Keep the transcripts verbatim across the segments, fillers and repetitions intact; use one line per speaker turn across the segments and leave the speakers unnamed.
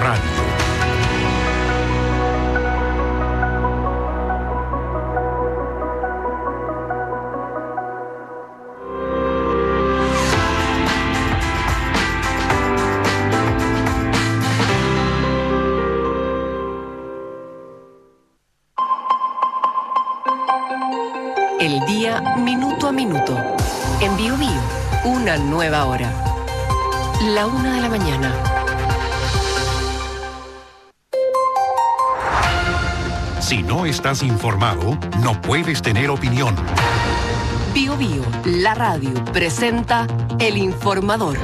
Radio.
El día minuto a minuto. En Bio Bio, una nueva hora. La una de la mañana.
Si no estás informado, no puedes tener opinión.
Bio Bio, la radio, presenta El Informador.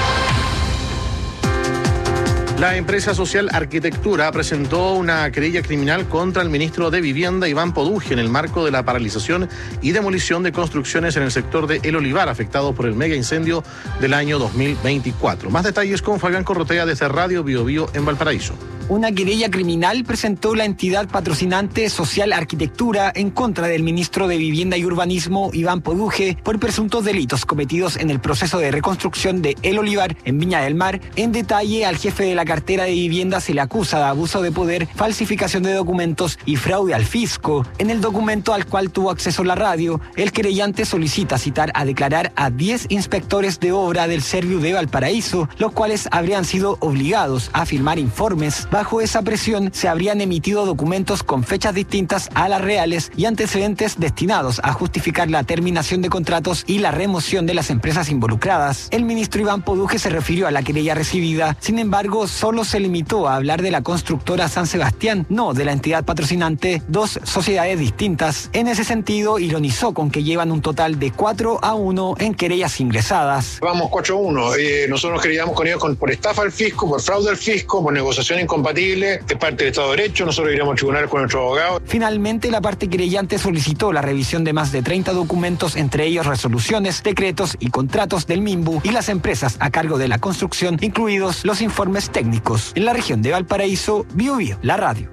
La empresa social Arquitectura presentó una querella criminal contra el ministro de Vivienda, Iván Poduje, en el marco de la paralización y demolición de construcciones en el sector de El Olivar, afectado por el mega incendio del año dos mil veinticuatro. Más detalles con Fabián Corrotea desde Radio Bio Bio en Valparaíso.
Una querella criminal presentó la entidad patrocinante Social Arquitectura en contra del ministro de Vivienda y Urbanismo, Iván Poduje, por presuntos delitos cometidos en el proceso de reconstrucción de El Olivar en Viña del Mar. En detalle, al jefe de la cartera de vivienda se le acusa de abuso de poder, falsificación de documentos y fraude al fisco. En el documento al cual tuvo acceso la radio, el querellante solicita citar a declarar a diez inspectores de obra del Serviu de Valparaíso, los cuales habrían sido obligados a firmar informes. Bajo esa presión se habrían emitido documentos con fechas distintas a las reales y antecedentes destinados a justificar la terminación de contratos y la remoción de las empresas involucradas. El ministro Iván Poduje se refirió a la querella recibida, sin embargo, solo se limitó a hablar de la constructora San Sebastián, no de la entidad patrocinante, dos sociedades distintas. En ese sentido, ironizó con que llevan un total de cuatro a uno en querellas ingresadas.
Vamos cuatro a uno. Eh, nosotros nos queríamos con ellos con, por estafa al fisco, por fraude al fisco, por negociación incompatible, es parte del Estado de Derecho, nosotros iremos al tribunal con nuestro abogado.
Finalmente, la parte querellante solicitó la revisión de más de treinta documentos, entre ellos resoluciones, decretos y contratos del MIMBU y las empresas a cargo de la construcción, incluidos los informes técnicos. En la región de Valparaíso, Bio Bio, la radio.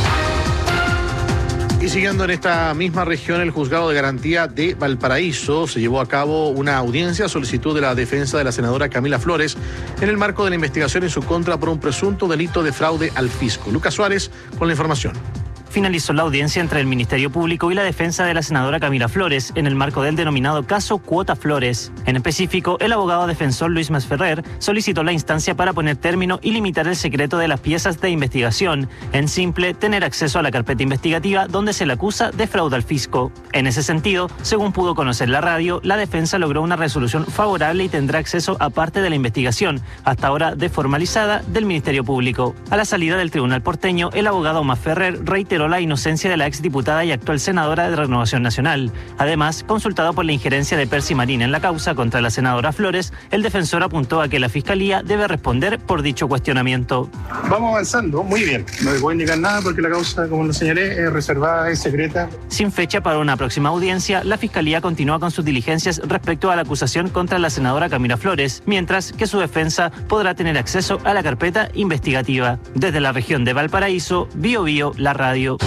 Y siguiendo en esta misma región, el Juzgado de Garantía de Valparaíso se llevó a cabo una audiencia a solicitud de la defensa de la senadora Camila Flores en el marco de la investigación en su contra por un presunto delito de fraude al fisco. Lucas Suárez con la información.
Finalizó la audiencia entre el Ministerio Público y la defensa de la senadora Camila Flores en el marco del denominado caso Cuota Flores. En específico, el abogado defensor Luis Masferrer solicitó la instancia para poner término y limitar el secreto de las piezas de investigación. En simple, tener acceso a la carpeta investigativa donde se le acusa de fraude al fisco. En ese sentido, según pudo conocer la radio, la defensa logró una resolución favorable y tendrá acceso a parte de la investigación, hasta ahora desformalizada, del Ministerio Público. A la salida del tribunal porteño, el abogado Masferrer reiteró la inocencia de la exdiputada y actual senadora de Renovación Nacional. Además, consultado por la injerencia de Percy Marín en la causa contra la senadora Flores, el defensor apuntó a que la Fiscalía debe responder por dicho cuestionamiento.
Vamos avanzando, muy bien. No les voy a indicar nada porque la causa, como lo señalé, es reservada y secreta.
Sin fecha para una próxima audiencia, la Fiscalía continúa con sus diligencias respecto a la acusación contra la senadora Camila Flores, mientras que su defensa podrá tener acceso a la carpeta investigativa. Desde la región de Valparaíso, Bio Bio, la radio.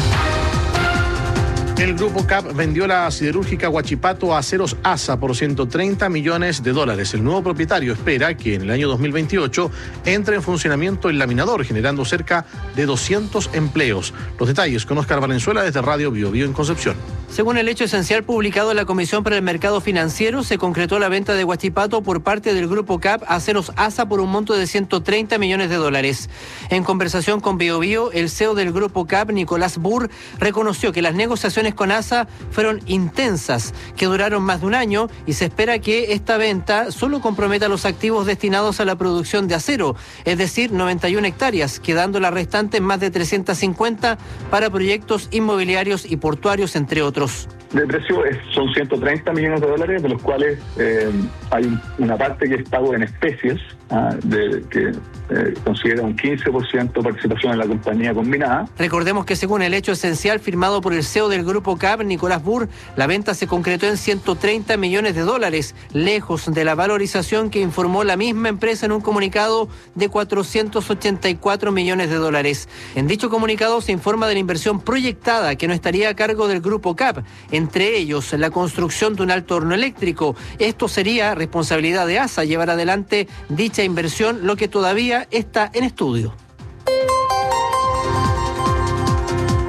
El grupo C A P vendió la siderúrgica Huachipato a Aceros ASA por ciento treinta millones de dólares. El nuevo propietario espera que en el año dos mil veintiocho entre en funcionamiento el laminador, generando cerca de doscientos empleos. Los detalles con Oscar Valenzuela desde Radio Bio Bio en Concepción.
Según el hecho esencial publicado en la Comisión para el Mercado Financiero, se concretó la venta de Huachipato por parte del grupo C A P a Aceros ASA por un monto de ciento treinta millones de dólares. En conversación con Bio Bio, el C E O del grupo C A P, Nicolás Burr, reconoció que las negociaciones con ASA fueron intensas, que duraron más de un año y se espera que esta venta solo comprometa los activos destinados a la producción de acero, es decir, noventa y una hectáreas, quedando la restante en más de trescientas cincuenta para proyectos inmobiliarios y portuarios, entre otros.
De precio es, son ciento treinta millones de dólares, de los cuales eh, hay una parte que es pago en especies, ah, de, que eh, considera un quince por ciento participación en la compañía combinada.
Recordemos que según el hecho esencial firmado por el C E O del grupo C A P, Nicolás Burr, la venta se concretó en ciento treinta millones de dólares, lejos de la valorización que informó la misma empresa en un comunicado de cuatrocientos ochenta y cuatro millones de dólares. En dicho comunicado se informa de la inversión proyectada que no estaría a cargo del grupo C A P, entre ellos la construcción de un alto horno eléctrico. Esto sería responsabilidad de ASA llevar adelante dicha inversión, lo que todavía está en estudio.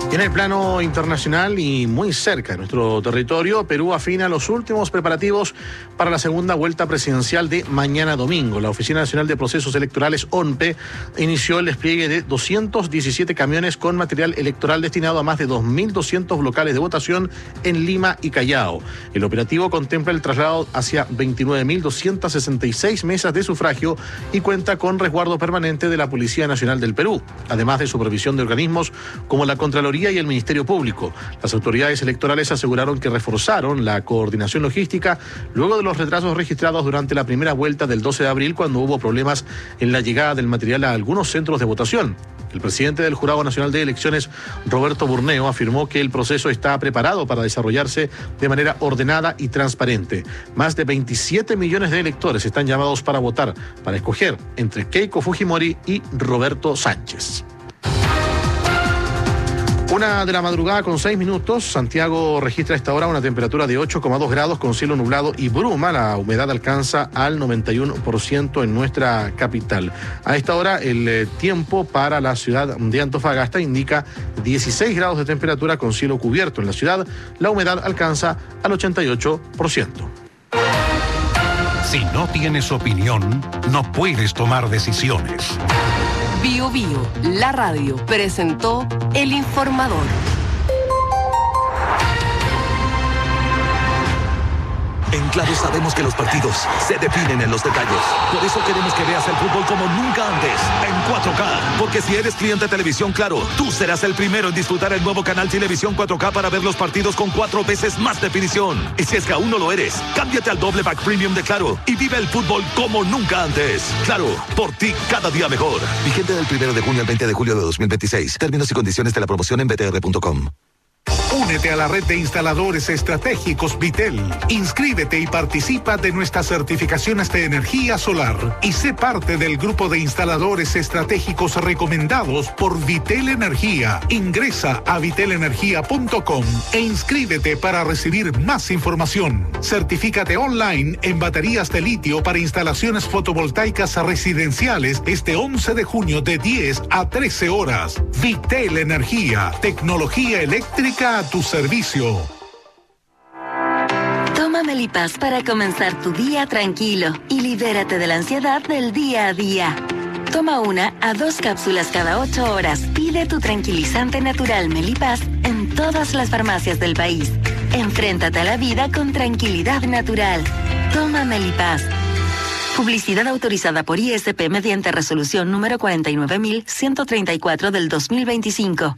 Y en el plano internacional y muy cerca de nuestro territorio, Perú afina los últimos preparativos para la segunda vuelta presidencial de mañana domingo. La Oficina Nacional de Procesos Electorales, O N P E, inició el despliegue de doscientos diecisiete camiones con material electoral destinado a más de dos mil doscientos locales de votación en Lima y Callao. El operativo contempla el traslado hacia veintinueve mil doscientas sesenta y seis mesas de sufragio y cuenta con resguardo permanente de la Policía Nacional del Perú, además de supervisión de organismos como la Contraloría y el Ministerio Público. Las autoridades electorales aseguraron que reforzaron la coordinación logística luego de los retrasos registrados durante la primera vuelta del doce de abril, cuando hubo problemas en la llegada del material a algunos centros de votación. El presidente del Jurado Nacional de Elecciones, Roberto Burneo, afirmó que el proceso está preparado para desarrollarse de manera ordenada y transparente. Más de veintisiete millones de electores están llamados para votar, para escoger entre Keiko Fujimori y Roberto Sánchez. Una de la madrugada con seis minutos, Santiago registra a esta hora una temperatura de ocho coma dos grados con cielo nublado y bruma. La humedad alcanza al noventa y uno por ciento en nuestra capital. A esta hora el eh, tiempo para la ciudad de Antofagasta indica dieciséis grados de temperatura con cielo cubierto. En la ciudad la humedad alcanza al ochenta y ocho por ciento.
Si no tienes opinión, no puedes tomar decisiones.
Bio Bio, la radio, presentó El Informador.
En Claro sabemos que los partidos se definen en los detalles. Por eso queremos que veas el fútbol como nunca antes, en cuatro K. Porque si eres cliente de Televisión Claro, tú serás el primero en disfrutar el nuevo canal Televisión cuatro K para ver los partidos con cuatro veces más definición. Y si es que aún no lo eres, cámbiate al doble pack premium de Claro y vive el fútbol como nunca antes. Claro, por ti cada día mejor. Vigente del primero de junio al veinte de julio de dos mil veintiséis. Términos y condiciones de la promoción en b t r punto com.
Únete a la red de instaladores estratégicos Vitel. Inscríbete y participa de nuestras certificaciones de energía solar y sé parte del grupo de instaladores estratégicos recomendados por Vitel Energía. Ingresa a vitel energía punto com e inscríbete para recibir más información. Certifícate online en baterías de litio para instalaciones fotovoltaicas residenciales este once de junio de diez a trece horas. Vitel Energía, tecnología eléctrica a tu servicio.
Toma Melipaz para comenzar tu día tranquilo y libérate de la ansiedad del día a día. Toma una a dos cápsulas cada ocho horas. Pide tu tranquilizante natural Melipaz en todas las farmacias del país. Enfréntate a la vida con tranquilidad natural. Toma Melipaz. Publicidad autorizada por I S P mediante resolución número cuarenta y nueve mil ciento treinta y cuatro del dos mil veinticinco.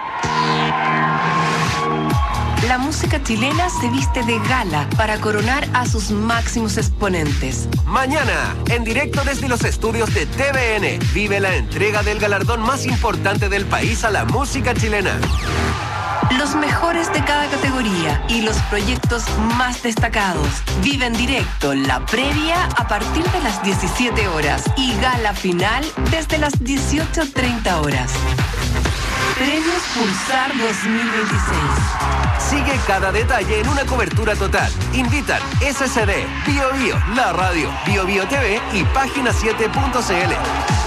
La música chilena se viste de gala para coronar a sus máximos exponentes.
Mañana, en directo desde los estudios de T V N, vive la entrega del galardón más importante del país a la música chilena.
Los mejores de cada categoría y los proyectos más destacados. Vive en directo la previa a partir de las diecisiete horas y gala final desde las dieciocho treinta horas. Premios Pulsar dos mil veintiséis.
Sigue cada detalle en una cobertura total. Invitan S S D, Bio Bio, La Radio, Bio Bio T V y Página siete punto c l.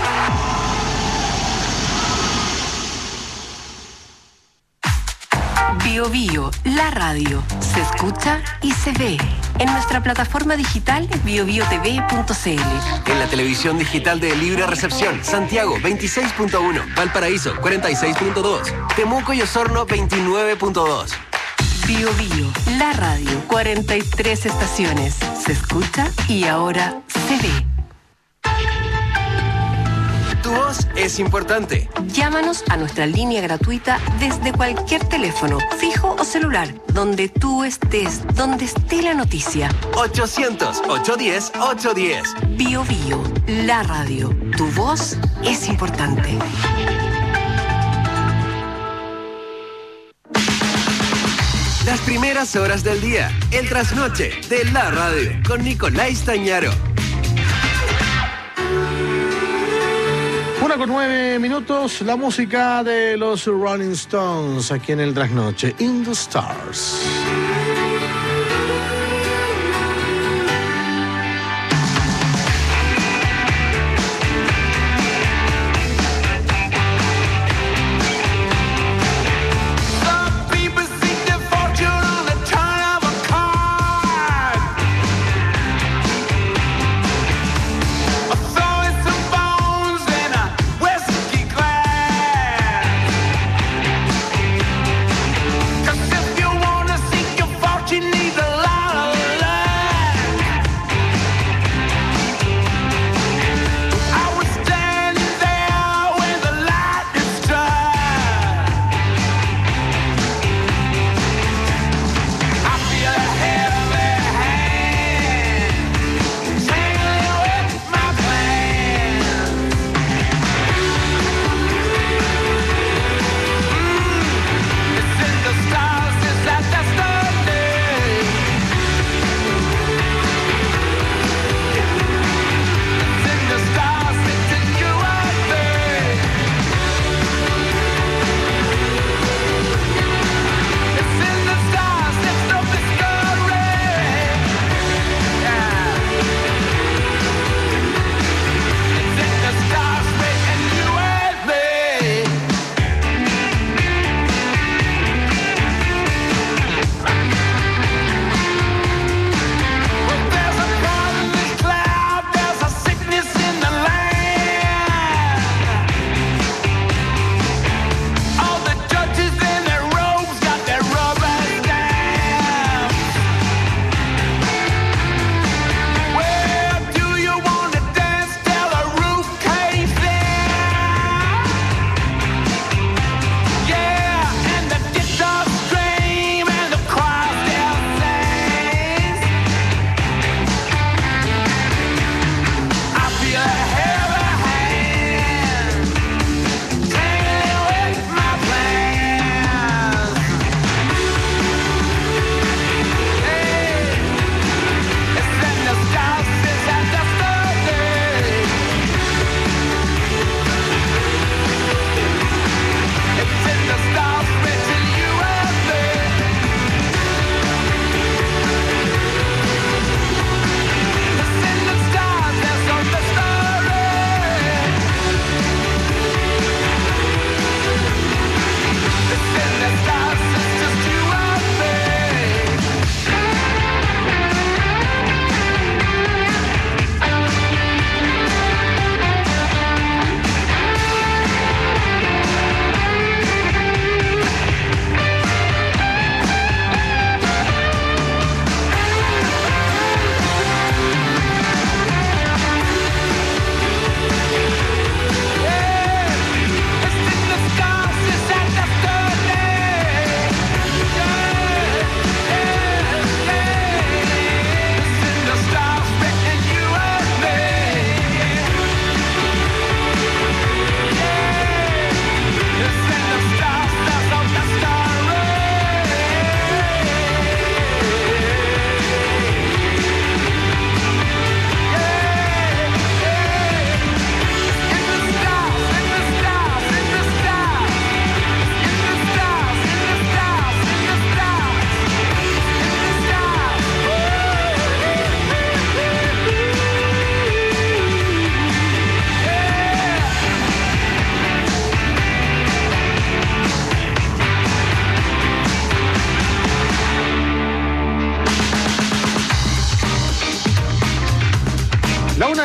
Bio Bio, la radio, se escucha y se ve en nuestra plataforma digital bio bio t v punto c l.
En la televisión digital de libre recepción, Santiago veintiséis punto uno, Valparaíso cuarenta y seis punto dos, Temuco y Osorno veintinueve punto dos.
Bio Bio, la radio, cuarenta y tres estaciones, se escucha y ahora se ve.
Tu voz es importante.
Llámanos a nuestra línea gratuita desde cualquier teléfono, fijo o celular, donde tú estés, donde esté la noticia.
ochocientos, ochocientos diez, ochocientos diez.
Bio Bio, la radio. Tu voz es importante.
Las primeras horas del día, el trasnoche de la radio, con Nicolás Tañaro.
Una con nueve minutos, la música de los Rolling Stones aquí en el trasnoche, In the Stars.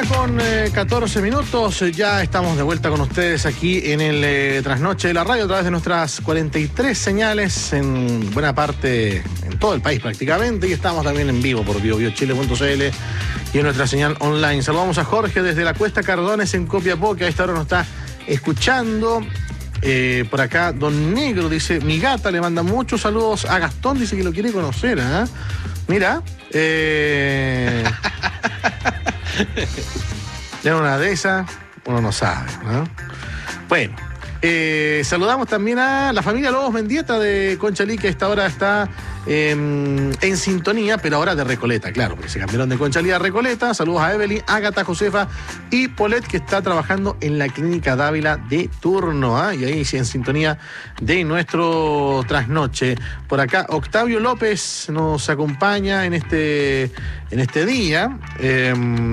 con eh, catorce minutos, ya estamos de vuelta con ustedes aquí en el eh, Trasnoche de la Radio a través de nuestras cuarenta y tres señales en buena parte, en todo el país prácticamente, y estamos también en vivo por bio bio chile punto c l y en nuestra señal online. Saludamos a Jorge desde la Cuesta Cardones en Copiapó, que a esta hora nos está escuchando. Eh, por acá, Don Negro dice, mi gata le manda muchos saludos a Gastón, dice que lo quiere conocer, ¿eh? Mira, eh... ya una de esas, uno no sabe, ¿no? Bueno, eh, saludamos también a la familia Lobos Mendieta de Conchalí, que a esta hora está eh, en sintonía, pero ahora de Recoleta, claro, porque se cambiaron de Conchalí a Recoleta. Saludos a Evelyn, Ágata, Josefa y Polet, que está trabajando en la Clínica Dávila de turno, ¿eh? Y ahí sí, en sintonía de nuestro trasnoche. Por acá, Octavio López nos acompaña en este, en este día. Eh,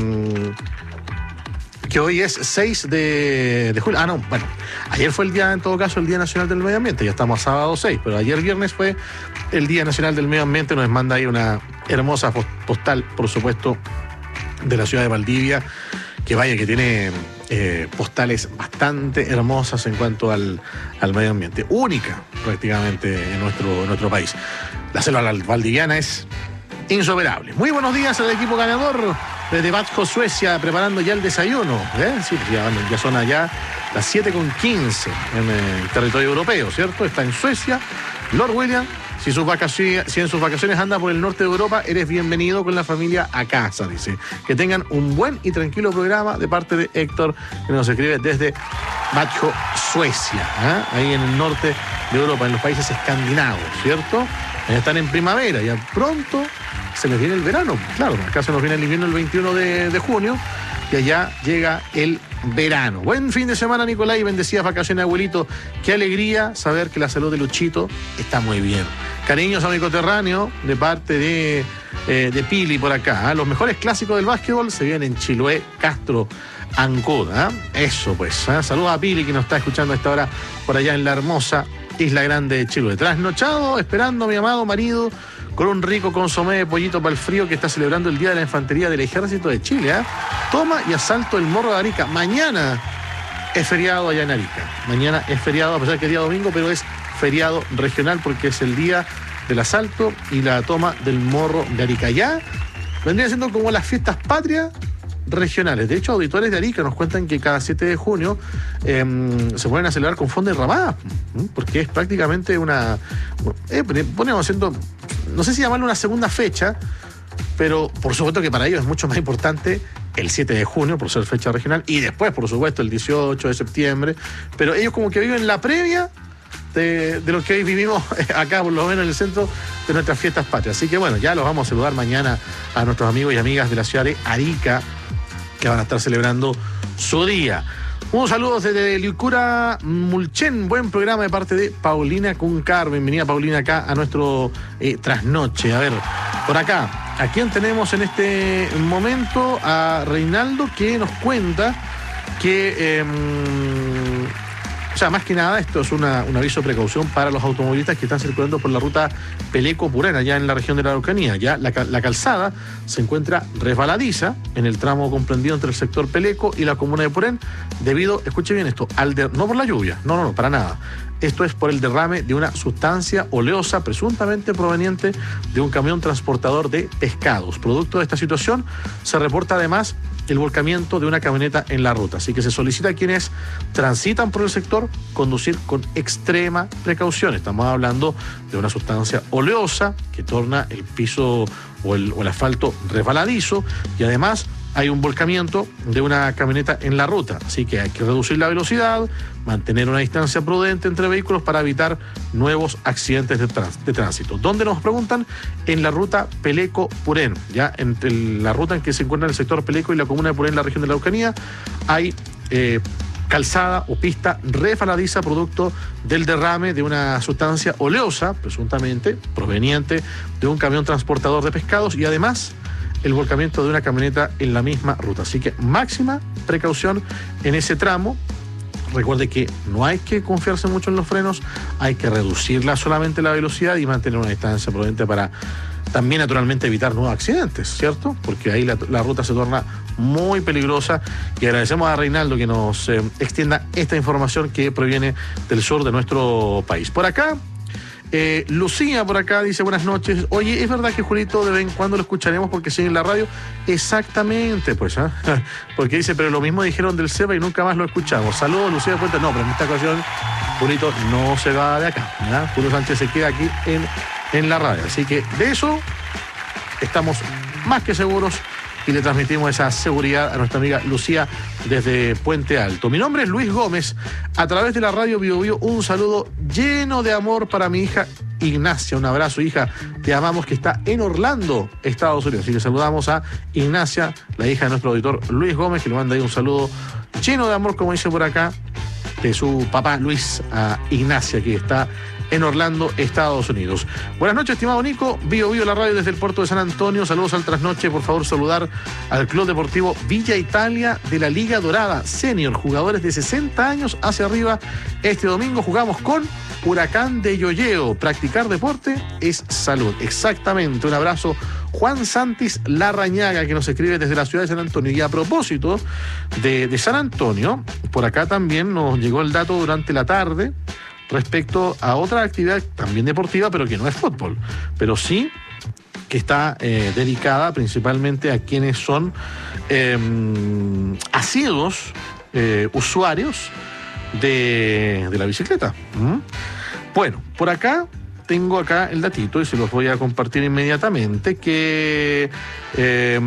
que hoy es seis de julio. Ah, no, bueno, ayer fue el día, en todo caso, el Día Nacional del Medio Ambiente, ya estamos a sábado seis, pero ayer viernes fue el Día Nacional del Medio Ambiente. Nos manda ahí una hermosa postal, por supuesto, de la ciudad de Valdivia, que vaya, que tiene eh, postales bastante hermosas en cuanto al, al medio ambiente, única prácticamente en nuestro, en nuestro país. La selva valdiviana es insuperable. Muy buenos días al equipo ganador desde Vadsjö, Suecia, preparando ya el desayuno, ¿eh? Sí, ya, ya son allá las siete con quince en el territorio europeo, ¿cierto? Está en Suecia. Lord William, si, sus vacaciones, si en sus vacaciones anda por el norte de Europa, eres bienvenido con la familia a casa, dice. Que tengan un buen y tranquilo programa de parte de Héctor, que nos escribe desde Vadsjö, Suecia, ¿eh? Ahí en el norte de Europa, en los países escandinavos, ¿cierto? Están en primavera, ya pronto se les viene el verano. Claro, acá se nos viene el invierno el veintiuno de junio y allá llega el verano. Buen fin de semana, Nicolás, y bendecidas vacaciones, abuelito. Qué alegría saber que la salud de Luchito está muy bien. Cariños a mi coterráneo de parte de, eh, de Pili por acá, ¿eh? Los mejores clásicos del básquetbol se vienen en Chiloé, Castro, Ancud, ¿eh? Eso pues, ¿eh? Saludos a Pili, que nos está escuchando a esta hora por allá en la hermosa Isla Grande de Chiloé. Trasnochado, esperando a mi amado marido con un rico consomé de pollito para el frío, que está celebrando el Día de la Infantería del Ejército de Chile, ¿eh? Toma y asalto el Morro de Arica. Mañana es feriado allá en Arica. Mañana es feriado, a pesar que es día domingo, pero es feriado regional porque es el día del asalto y la toma del Morro de Arica. Ya vendría siendo como las fiestas patrias regionales. De hecho, auditores de Arica nos cuentan que cada siete de junio eh, se pueden a celebrar con fonda enramada, porque es prácticamente una... Eh, ponemos haciendo, no sé si llamarlo una segunda fecha, pero por supuesto que para ellos es mucho más importante el siete de junio, por ser fecha regional, y después, por supuesto, el dieciocho de septiembre, pero ellos como que viven la previa de, de lo que hoy vivimos acá, por lo menos en el centro de nuestras fiestas patrias. Así que bueno, ya los vamos a saludar mañana a nuestros amigos y amigas de la ciudad de Arica, que van a estar celebrando su día. Un saludo desde Liucura Mulchen, buen programa de parte de Paulina Cuncar. Bienvenida, Paulina, acá a nuestro eh, trasnoche. A ver, por acá, ¿a quién tenemos en este momento? A Reinaldo, que nos cuenta que... Eh, O sea, más que nada, esto es una, un aviso de precaución para los automovilistas que están circulando por la ruta Peleco-Purén, allá en la región de la Araucanía. Ya la, la calzada se encuentra resbaladiza en el tramo comprendido entre el sector Peleco y la comuna de Purén, debido, escuche bien esto, al de, no por la lluvia, no, no, no, para nada. Esto es por el derrame de una sustancia oleosa presuntamente proveniente de un camión transportador de pescados. Producto de esta situación, se reporta además el volcamiento de una camioneta en la ruta. Así que se solicita a quienes transitan por el sector conducir con extrema precaución. Estamos hablando de una sustancia oleosa que torna el piso o el, o el asfalto resbaladizo, y además hay un volcamiento de una camioneta en la ruta. Así que hay que reducir la velocidad, mantener una distancia prudente entre vehículos para evitar nuevos accidentes de, trans, de tránsito. ¿Dónde nos preguntan? En la ruta Peleco-Purén, ya entre la ruta en que se encuentra el sector Peleco y la comuna de Purén, en la región de la Araucanía, hay eh, calzada o pista resbaladiza producto del derrame de una sustancia oleosa, presuntamente proveniente de un camión transportador de pescados, y además el volcamiento de una camioneta en la misma ruta. Así que máxima precaución en ese tramo. Recuerde que no hay que confiarse mucho en los frenos, hay que reducirla solamente la velocidad y mantener una distancia prudente para también naturalmente evitar nuevos accidentes, ¿cierto? Porque ahí la, la ruta se torna muy peligrosa, y agradecemos a Reinaldo que nos eh, extienda esta información que proviene del sur de nuestro país. Por acá, eh, Lucía por acá dice buenas noches. Oye, ¿es verdad que Julito de vez en cuando lo escucharemos porque sigue en la radio? Exactamente, pues, ¿eh? Porque dice, pero lo mismo dijeron del CEPA y nunca más lo escuchamos. Saludos, Lucía de Puente. No, pero en esta ocasión Julito no se va de acá, ¿ya? Julio Sánchez se queda aquí en, en la radio. Así que de eso estamos más que seguros y le transmitimos esa seguridad a nuestra amiga Lucía desde Puente Alto. Mi nombre es Luis Gómez. A través de la radio Bio Bio, un saludo lleno de amor para mi hija Ignacia. Un abrazo, hija. Te amamos, que está en Orlando, Estados Unidos. Así que saludamos a Ignacia, la hija de nuestro auditor Luis Gómez, que le manda ahí un saludo lleno de amor, como dice por acá, de su papá Luis a Ignacia, que está en Orlando, Estados Unidos. Buenas noches, estimado Nico. Bio Bio, la radio desde el puerto de San Antonio. Saludos al trasnoche. Por favor, saludar al Club Deportivo Villa Italia de la Liga Dorada Senior. Jugadores de sesenta años hacia arriba. Este domingo jugamos con Huracán de Yoyeo. Practicar deporte es salud. Exactamente. Un abrazo. Juan Santis Larrañaga, que nos escribe desde la ciudad de San Antonio. Y a propósito de, de San Antonio, por acá también nos llegó el dato durante la tarde respecto a otra actividad también deportiva, pero que no es fútbol, pero sí que está eh, dedicada principalmente a quienes son eh, asiduos eh, usuarios de, de la bicicleta. ¿Mm? Bueno, por acá tengo acá el datito y se los voy a compartir inmediatamente, que eh,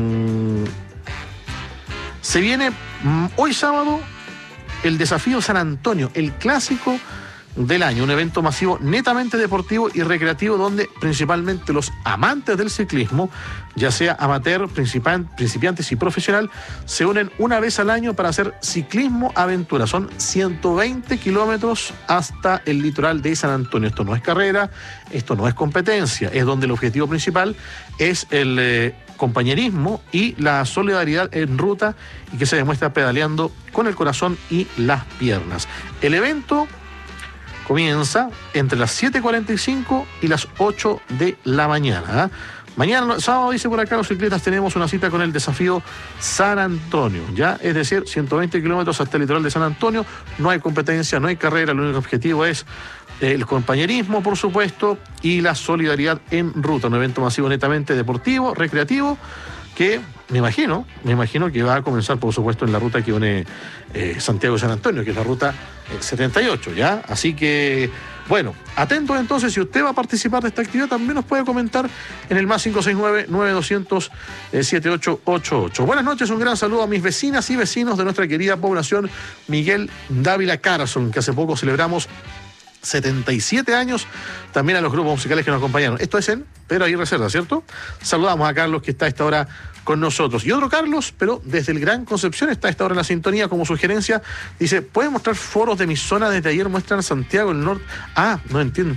se viene hoy sábado el Desafío San Antonio, el clásico del año, un evento masivo netamente deportivo y recreativo donde principalmente los amantes del ciclismo, ya sea amateur, principiantes y profesional, se unen una vez al año para hacer ciclismo aventura. Son ciento veinte kilómetros hasta el litoral de San Antonio. Esto no es carrera, esto no es competencia, es donde el objetivo principal es el eh, compañerismo y la solidaridad en ruta, y que se demuestra pedaleando con el corazón y las piernas. El evento comienza entre las siete cuarenta y cinco y las ocho de la mañana. ¿eh? Mañana, sábado, dice por acá, los ciclistas tenemos una cita con el Desafío San Antonio, ¿ya? Es decir, ciento veinte kilómetros hasta el litoral de San Antonio. No hay competencia, no hay carrera, el único objetivo es el compañerismo, por supuesto, y la solidaridad en ruta. Un evento masivo netamente deportivo, recreativo, que me imagino, me imagino que va a comenzar, por supuesto, en la ruta que une eh, Santiago y San Antonio, que es la ruta eh, setenta y ocho, ¿ya? Así que, bueno, atentos entonces, si usted va a participar de esta actividad, también nos puede comentar en el más cinco seis nueve, nueve dos cero cero, siete ocho ocho ocho. Buenas noches, un gran saludo a mis vecinas y vecinos de nuestra querida población Miguel Dávila Carson, que hace poco celebramos setenta y siete años, también a los grupos musicales que nos acompañaron. Esto es en Pedro Aguirre Cerda, ¿cierto? Saludamos a Carlos, que está a esta hora con nosotros. Y otro Carlos, pero desde el Gran Concepción, está a esta hora en la sintonía como sugerencia. Dice, ¿pueden mostrar foros de mi zona? Desde ayer muestran Santiago, el norte. Ah, no entiendo.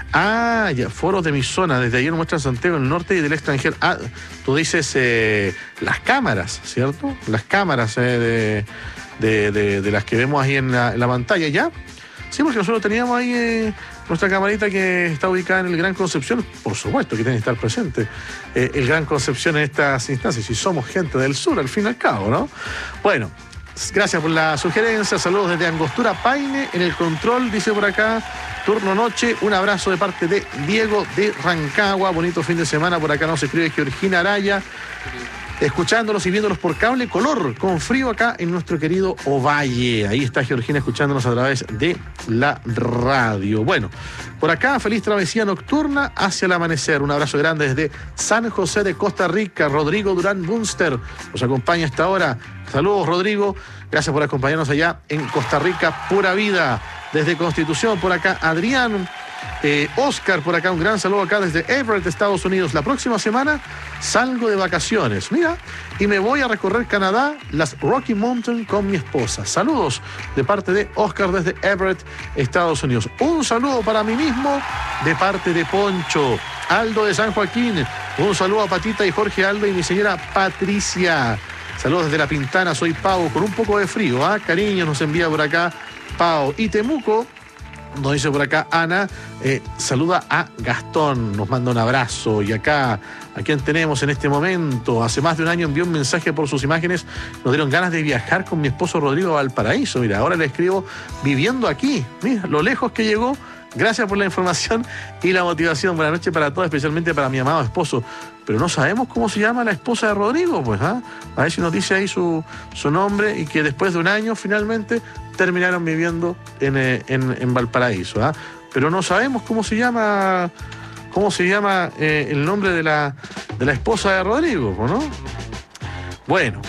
Ah, ya, foros de mi zona. Desde ayer muestran Santiago, el norte y del extranjero. Ah, tú dices eh, las cámaras, ¿cierto? Las cámaras eh, de, de, de, de las que vemos ahí en la, en la pantalla, ¿ya? Sí, porque nosotros teníamos ahí eh, nuestra camarita que está ubicada en el Gran Concepción. Por supuesto que tiene que estar presente eh, el Gran Concepción en estas instancias, y somos gente del sur al fin y al cabo, ¿no? Bueno, gracias por la sugerencia. Saludos desde Angostura Paine en el control, dice por acá, turno noche. Un abrazo de parte de Diego de Rancagua. Bonito fin de semana. Por acá nos escribe Georgina Araya, escuchándonos y viéndonos por cable color, con frío acá en nuestro querido Ovalle. Ahí está Georgina escuchándonos a través de la radio. Bueno, por acá, feliz travesía nocturna hacia el amanecer. Un abrazo grande desde San José de Costa Rica. Rodrigo Durán Bunster nos acompaña hasta ahora. Saludos, Rodrigo. Gracias por acompañarnos allá en Costa Rica. Pura vida. Desde Constitución, por acá, Adrián. Eh, Oscar, por acá, un gran saludo acá desde Everett, Estados Unidos. La próxima semana salgo de vacaciones, mira, y me voy a recorrer Canadá, las Rocky Mountains con mi esposa. Saludos de parte de Oscar desde Everett, Estados Unidos. Un saludo para mí mismo de parte de Poncho. Aldo de San Joaquín, un saludo a Patita y Jorge Aldo y mi señora Patricia. Saludos desde La Pintana, soy Pau, con un poco de frío, ¿ah? Cariño nos envía por acá Pau. Y Temuco, nos dice por acá Ana, eh, saluda a Gastón, nos manda un abrazo. Y acá, ¿a quién tenemos en este momento? Hace más de un año envió un mensaje por sus imágenes, nos dieron ganas de viajar con mi esposo Rodrigo a Valparaíso. Mira, ahora le escribo viviendo aquí, mira, lo lejos que llegó. Gracias por la información y la motivación. Buenas noches para todos, especialmente para mi amado esposo. Pero no sabemos cómo se llama la esposa de Rodrigo, pues, ¿ah? A ver si nos dice ahí su, su nombre, y que después de un año finalmente terminaron viviendo en, en, en Valparaíso, ¿ah? Pero no sabemos cómo se llama, cómo se llama eh, el nombre de la, de la esposa de Rodrigo, ¿no? Bueno.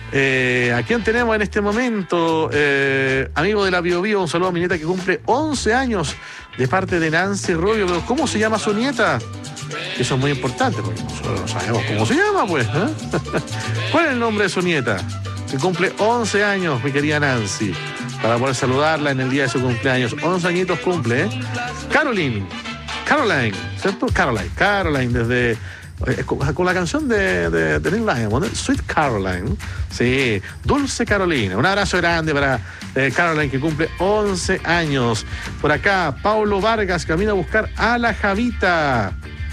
Eh, ¿A quién tenemos en este momento? Eh, amigo de la Bio Bio, un saludo a mi nieta que cumple once años de parte de Nancy Rubio. Pero ¿cómo se llama su nieta? Eso es muy importante porque nosotros no sabemos cómo se llama, pues, ¿eh? ¿Cuál es el nombre de su nieta? Que cumple once años, mi querida Nancy, para poder saludarla en el día de su cumpleaños. once añitos cumple, ¿eh? Caroline, Caroline, ¿cierto? Caroline, Caroline desde... con la canción de, de, de Neil Diamond, Sweet Caroline. Sí, Dulce Carolina. Un abrazo grande para eh, Caroline, que cumple once años. Por acá, Paulo Vargas camina a buscar a la Javita.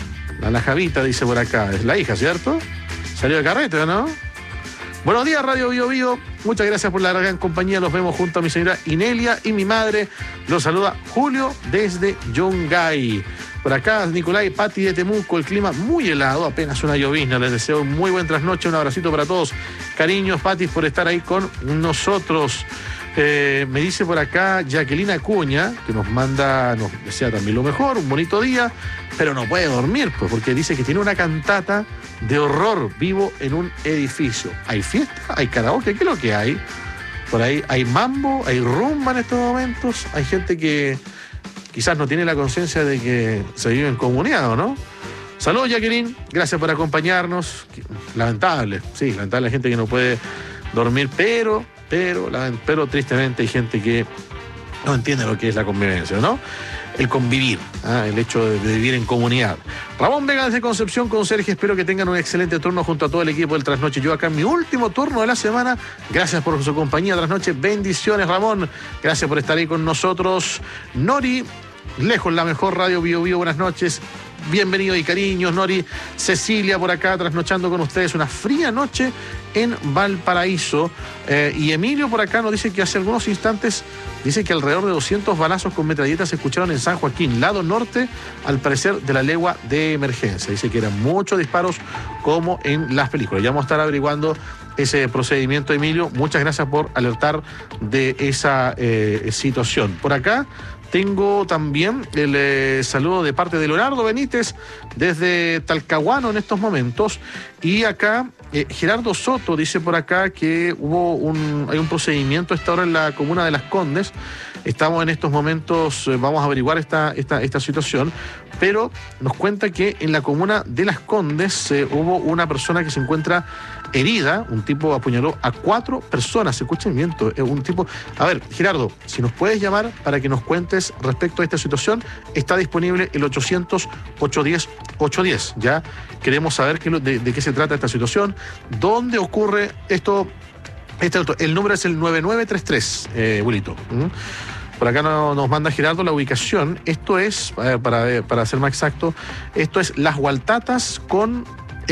A la Javita, dice por acá. Es la hija, ¿cierto? Salió de carrete, ¿no? Buenos días, Radio Bio Bio. Muchas gracias por la gran compañía. Los vemos junto a mi señora Inelia y mi madre. Los saluda Julio desde Yungay. Por acá, Nicolás y Pati de Temuco, el clima muy helado, apenas una llovizna. Les deseo un muy buen trasnoche, un abracito para todos. Cariños, Pati, por estar ahí con nosotros. Eh, me dice por acá Jacqueline Acuña, que nos manda, nos desea también lo mejor, un bonito día, pero no puede dormir, pues, porque dice que tiene una cantata de horror vivo en un edificio. ¿Hay fiesta? ¿Hay karaoke? ¿Qué es lo que hay? Por ahí hay mambo, hay rumba en estos momentos, hay gente que quizás no tiene la conciencia de que se vive en comunidad, ¿no? Saludos, Jacqueline, gracias por acompañarnos. Lamentable, sí, lamentable, hay gente que no puede dormir, pero, pero, pero tristemente hay gente que no entiende lo que es la convivencia, ¿no? El convivir, ¿ah? El hecho de, de vivir en comunidad. Ramón Vega desde Concepción con Sergio, espero que tengan un excelente turno junto a todo el equipo del Trasnoche. Yo acá en mi último turno de la semana, gracias por su compañía, Trasnoche, bendiciones, Ramón, gracias por estar ahí con nosotros. Nori, lejos la mejor Radio Bio Bio, buenas noches, bienvenido y cariños, Nori. Cecilia por acá, trasnochando con ustedes, una fría noche en Valparaíso. Eh, y Emilio por acá nos dice que hace algunos instantes, dice que alrededor de doscientos balazos con metralletas se escucharon en San Joaquín, lado norte, al parecer de la legua de emergencia. Dice que eran muchos disparos como en las películas. Ya vamos a estar averiguando ese procedimiento, Emilio. Muchas gracias por alertar de esa eh, situación. Por acá tengo también el eh, saludo de parte de Leonardo Benítez desde Talcahuano en estos momentos. Y acá eh, Gerardo Soto dice por acá que hubo un, hay un procedimiento a esta hora en la comuna de Las Condes. Estamos en estos momentos, eh, vamos a averiguar esta, esta, esta situación, pero nos cuenta que en la comuna de Las Condes eh, hubo una persona que se encuentra herida, un tipo apuñaló a cuatro personas, se escucha el viento, eh, un tipo... A ver, Gerardo, si nos puedes llamar para que nos cuentes respecto a esta situación, está disponible el ochocientos, ochocientos diez, ochocientos diez, ¿ya? Queremos saber qué, de, de qué se trata esta situación, dónde ocurre esto, este, el número es el nueve nueve tres tres, eh, Wilito. ¿Mm? Por acá no, nos manda Gerardo la ubicación, esto es, eh, para, para ser más exacto, esto es Las Hualtatas con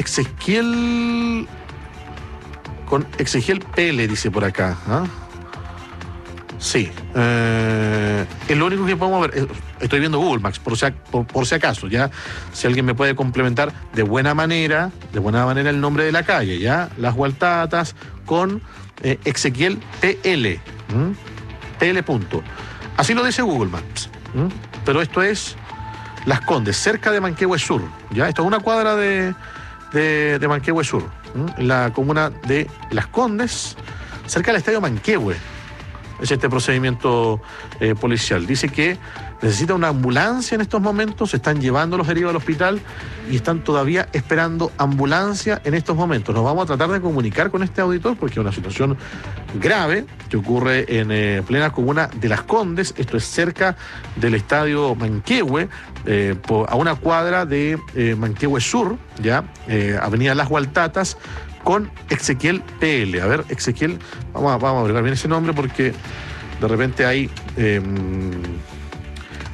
Ezequiel... con Ezequiel Pele, dice por acá. ¿Ah? Sí. Eh, es lo único que podemos ver. Estoy viendo Google Maps, por si, por, por si acaso, ¿ya? Si alguien me puede complementar de buena manera, de buena manera el nombre de la calle, ¿ya? Las Hualtatas con eh, Ezequiel P L. ¿Mm? P L punto. Así lo dice Google Maps. ¿Mm? Pero esto es Las Condes, cerca de Manquehue Sur, ¿ya? Esto es una cuadra de, de, de Manquehue Sur. En la comuna de Las Condes, cerca del estadio Manquehue. Es este procedimiento eh, policial. Dice que necesita una ambulancia en estos momentos, se están llevando los heridos al hospital y están todavía esperando ambulancia en estos momentos. Nos vamos a tratar de comunicar con este auditor porque es una situación grave que ocurre en eh, plena comuna de Las Condes. Esto es cerca del estadio Manquehue, eh, a una cuadra de eh, Manquehue Sur, ya, eh, avenida Las Hualtatas, con Ezequiel P L. A ver, Ezequiel, vamos a, vamos a averiguar bien ese nombre porque de repente hay... Eh,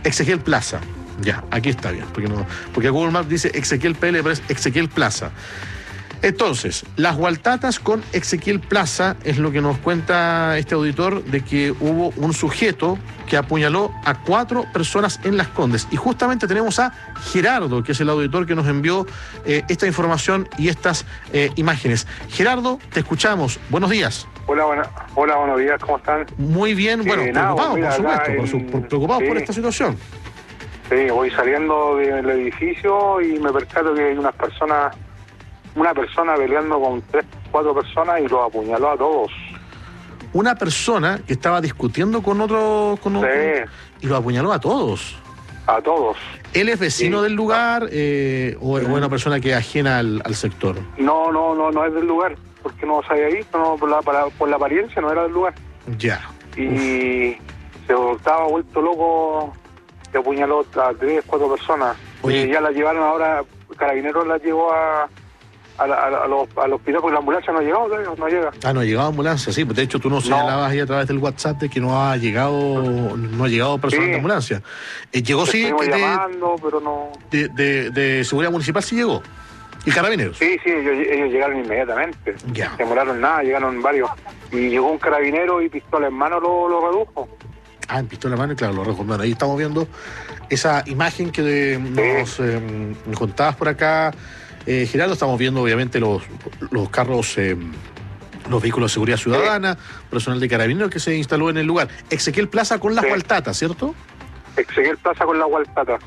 Ezequiel Plaza. Ya, aquí está bien, porque, no, porque Google Maps dice Ezequiel P L, pero es Ezequiel Plaza. Entonces, las Gualtatas con Ezequiel Plaza es lo que nos cuenta este auditor, de que hubo un sujeto que apuñaló a cuatro personas en Las Condes. Y justamente tenemos a Gerardo, que es el auditor que nos envió eh, esta información y estas eh, imágenes. Gerardo, te escuchamos. Buenos días.
Hola, buena, hola, buenos días, ¿cómo están?
Muy bien, bueno,
eh,
preocupados,
mira,
por supuesto,
en...
por, su, por, preocupados sí. por esta situación.
Sí, voy saliendo del edificio y me percato que hay unas personas... una persona peleando con tres, cuatro personas y los apuñaló a todos.
Una persona que estaba discutiendo con otro, con otro
sí.
y los apuñaló a todos.
A todos.
¿Él es vecino
sí.
del lugar eh, o es sí. una persona que es ajena al, al sector?
No, no, no, no es del lugar, porque no se había visto, no, por, la, para, por la apariencia no era del lugar.
Ya.
Y Uf. se estaba vuelto loco, se apuñaló a tres, cuatro personas.
Oye.
Y ya la llevaron ahora, Carabineros la llevó a... A, la, a, los, al hospital, porque la ambulancia no ha llegado, ¿no? no llega.
Ah, no ha llegado ambulancia, sí. De hecho, tú nos no. señalabas ahí a través del WhatsApp de que no ha llegado no ha llegado personal sí. de ambulancia. Eh, llegó sí.
Estuvimos
de,
llamando, pero no.
De, de, de seguridad municipal sí llegó. ¿Y Carabineros?
Sí, sí, ellos, ellos llegaron inmediatamente.
Ya.
No demoraron nada, llegaron varios. Y llegó un carabinero y pistola en mano lo, lo redujo.
Ah, en pistola en mano, claro, lo redujo. Bueno, ahí estamos viendo esa imagen que de, nos sí. eh, contabas por acá. Eh, Gerardo, estamos viendo obviamente los, los carros, eh, los vehículos de seguridad ciudadana, sí. personal de Carabineros que se instaló en el lugar. Ezequiel Plaza con las sí. Gualtatas, ¿cierto?
Ezequiel Plaza con las Gualtatas.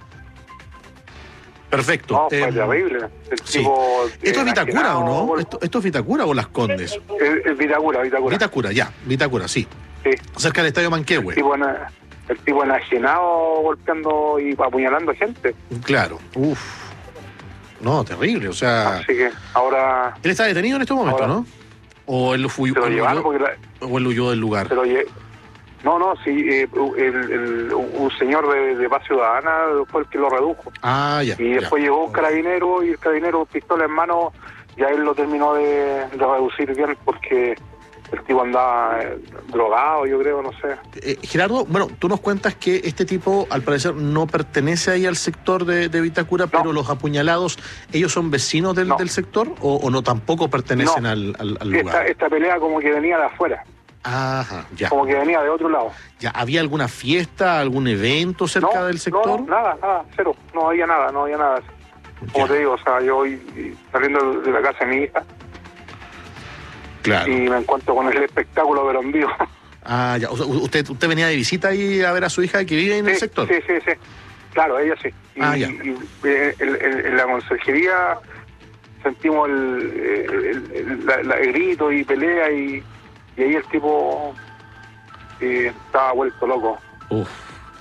Perfecto.
No, fue
eh,
terrible. El
sí.
tipo,
¿Esto es Vitacura o no?
Por...
¿Esto, ¿Esto es Vitacura o Las Condes?
Es, es Vitacura, Vitacura.
Vitacura, ya, Vitacura, sí.
Sí.
Cerca del Estadio Manquehue.
El tipo, el tipo enajenado golpeando y apuñalando gente.
Claro, uff. No, terrible, o sea...
Así que ahora...
Él está detenido en este momento, ahora, ¿no? ¿O él, fue,
se lo
él
llevaron
huyó,
porque la...
o él huyó del lugar?
Se lo lle... No, no, sí, eh, el, el, un señor de, de Paz Ciudadana fue el que lo redujo.
Ah, ya.
Y después
ya.
llegó un carabinero y el carabinero, pistola en mano, ya él lo terminó de, de reducir bien porque... El tipo andaba eh, drogado, yo creo, no sé.
Eh, Gerardo, bueno, tú nos cuentas que este tipo, al parecer, no pertenece ahí al sector de, de Vitacura, no. pero los apuñalados, ¿ellos son vecinos del, no. del sector o, o no tampoco pertenecen
no.
al, al, al
sí,
lugar?
Esta, esta pelea como que venía de afuera.
Ajá, ya.
Como que venía de otro lado.
Ya, ¿había alguna fiesta, algún evento cerca
no,
del sector?
No, nada, nada, cero. No había nada, no había nada. Como ya. te digo, o sea, yo voy saliendo de la casa de mi hija.
Claro.
Y me encuentro con el espectáculo, pero en vivo.
Ah, ya. O sea, usted, usted venía de visita ahí a ver a su hija que vive en
sí,
el sector.
Sí, sí, sí. Claro, ella sí. Y,
ah, ya.
Y, y el, el, en la conserjería sentimos el, el, el, la, la, el grito y pelea y, y ahí el tipo eh, estaba vuelto loco.
Uf.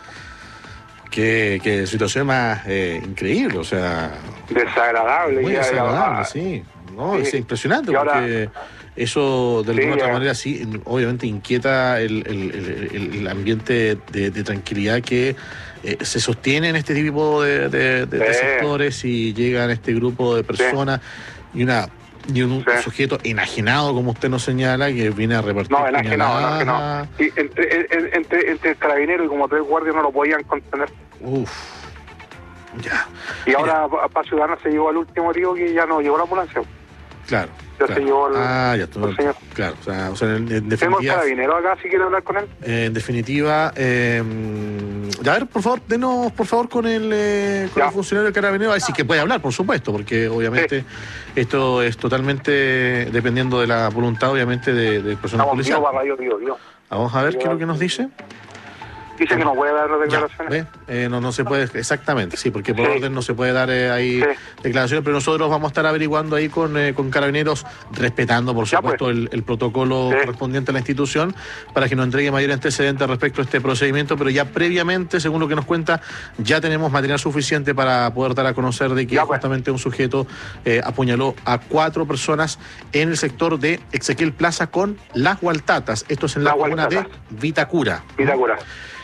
Qué, qué situación más eh, increíble, o sea...
Desagradable.
Muy
ya,
desagradable,
ya,
sí. No,
sí.
Es impresionante
ahora,
porque... Eso, de alguna
sí,
otra
ya.
manera, sí, obviamente inquieta el, el, el, el ambiente de, de tranquilidad que eh, se sostiene en este tipo de, de, de, de sectores y llegan este grupo de personas sí. y una y un sí. sujeto enajenado, como usted nos señala, que viene a repartir
no, enajenado, enajenado. Sí, entre, entre, entre el carabinero y como tres guardias no lo podían contener.
Uf. Ya.
Y ahora a Paz Ciudadana se llevó al último río que ya no llegó la ambulancia.
Claro.
Ya
claro.
se llevó el,
ah, ya todo,
el señor.
Claro, o sea, o sea en, en definitiva...
Tengo el carabinero acá, si quiere hablar con él.
Eh, en definitiva, eh, a ver, por favor, denos, por favor, con el, eh, con el funcionario del carabinero, así que puede hablar, por supuesto, porque obviamente sí. esto es totalmente dependiendo de la voluntad, obviamente, de, del personal
Estamos
policial.
Para radio, tío, tío.
Vamos a ver yo, qué es lo que nos dice.
Dice que no puede dar las declaraciones.
Ya, eh, no, no se puede, exactamente, sí, porque por sí. orden no se puede dar eh, ahí
sí.
declaraciones, pero nosotros vamos a estar averiguando ahí con, eh, con Carabineros, respetando, por supuesto, pues. el, el protocolo sí. correspondiente a la institución, para que nos entregue mayor antecedente respecto a este procedimiento, pero ya previamente, según lo que nos cuenta, ya tenemos material suficiente para poder dar a conocer de que ya, justamente pues. un sujeto eh, apuñaló a cuatro personas en el sector de Ezequiel Plaza con Las Gualtatas. Esto es en la, la comuna de Vitacura.
Vitacura.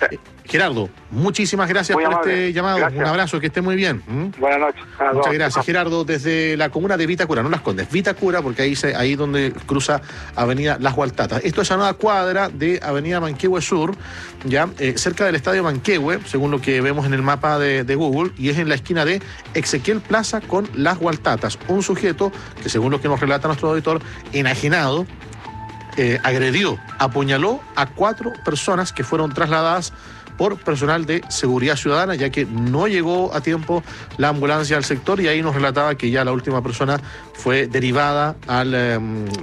Eh, Gerardo, muchísimas gracias
muy
por
amable.
este llamado.
Gracias.
Un abrazo, que esté muy bien. ¿Mm?
Buenas noches. Buenas
Muchas
noches.
gracias, Gerardo, desde la comuna de Vitacura, no Las Condes, Vitacura, porque ahí se, ahí donde cruza Avenida Las Gualtatas. Esto es a una cuadra de Avenida Manquehue Sur, ya eh, cerca del Estadio Manquehue, según lo que vemos en el mapa de, de Google, y es en la esquina de Ezequiel Plaza con Las Gualtatas. Un sujeto que, según lo que nos relata nuestro auditor, enajenado, eh, agredió, apuñaló a cuatro personas que fueron trasladadas por personal de seguridad ciudadana, ya que no llegó a tiempo la ambulancia al sector, y ahí nos relataba que ya la última persona fue derivada al, eh,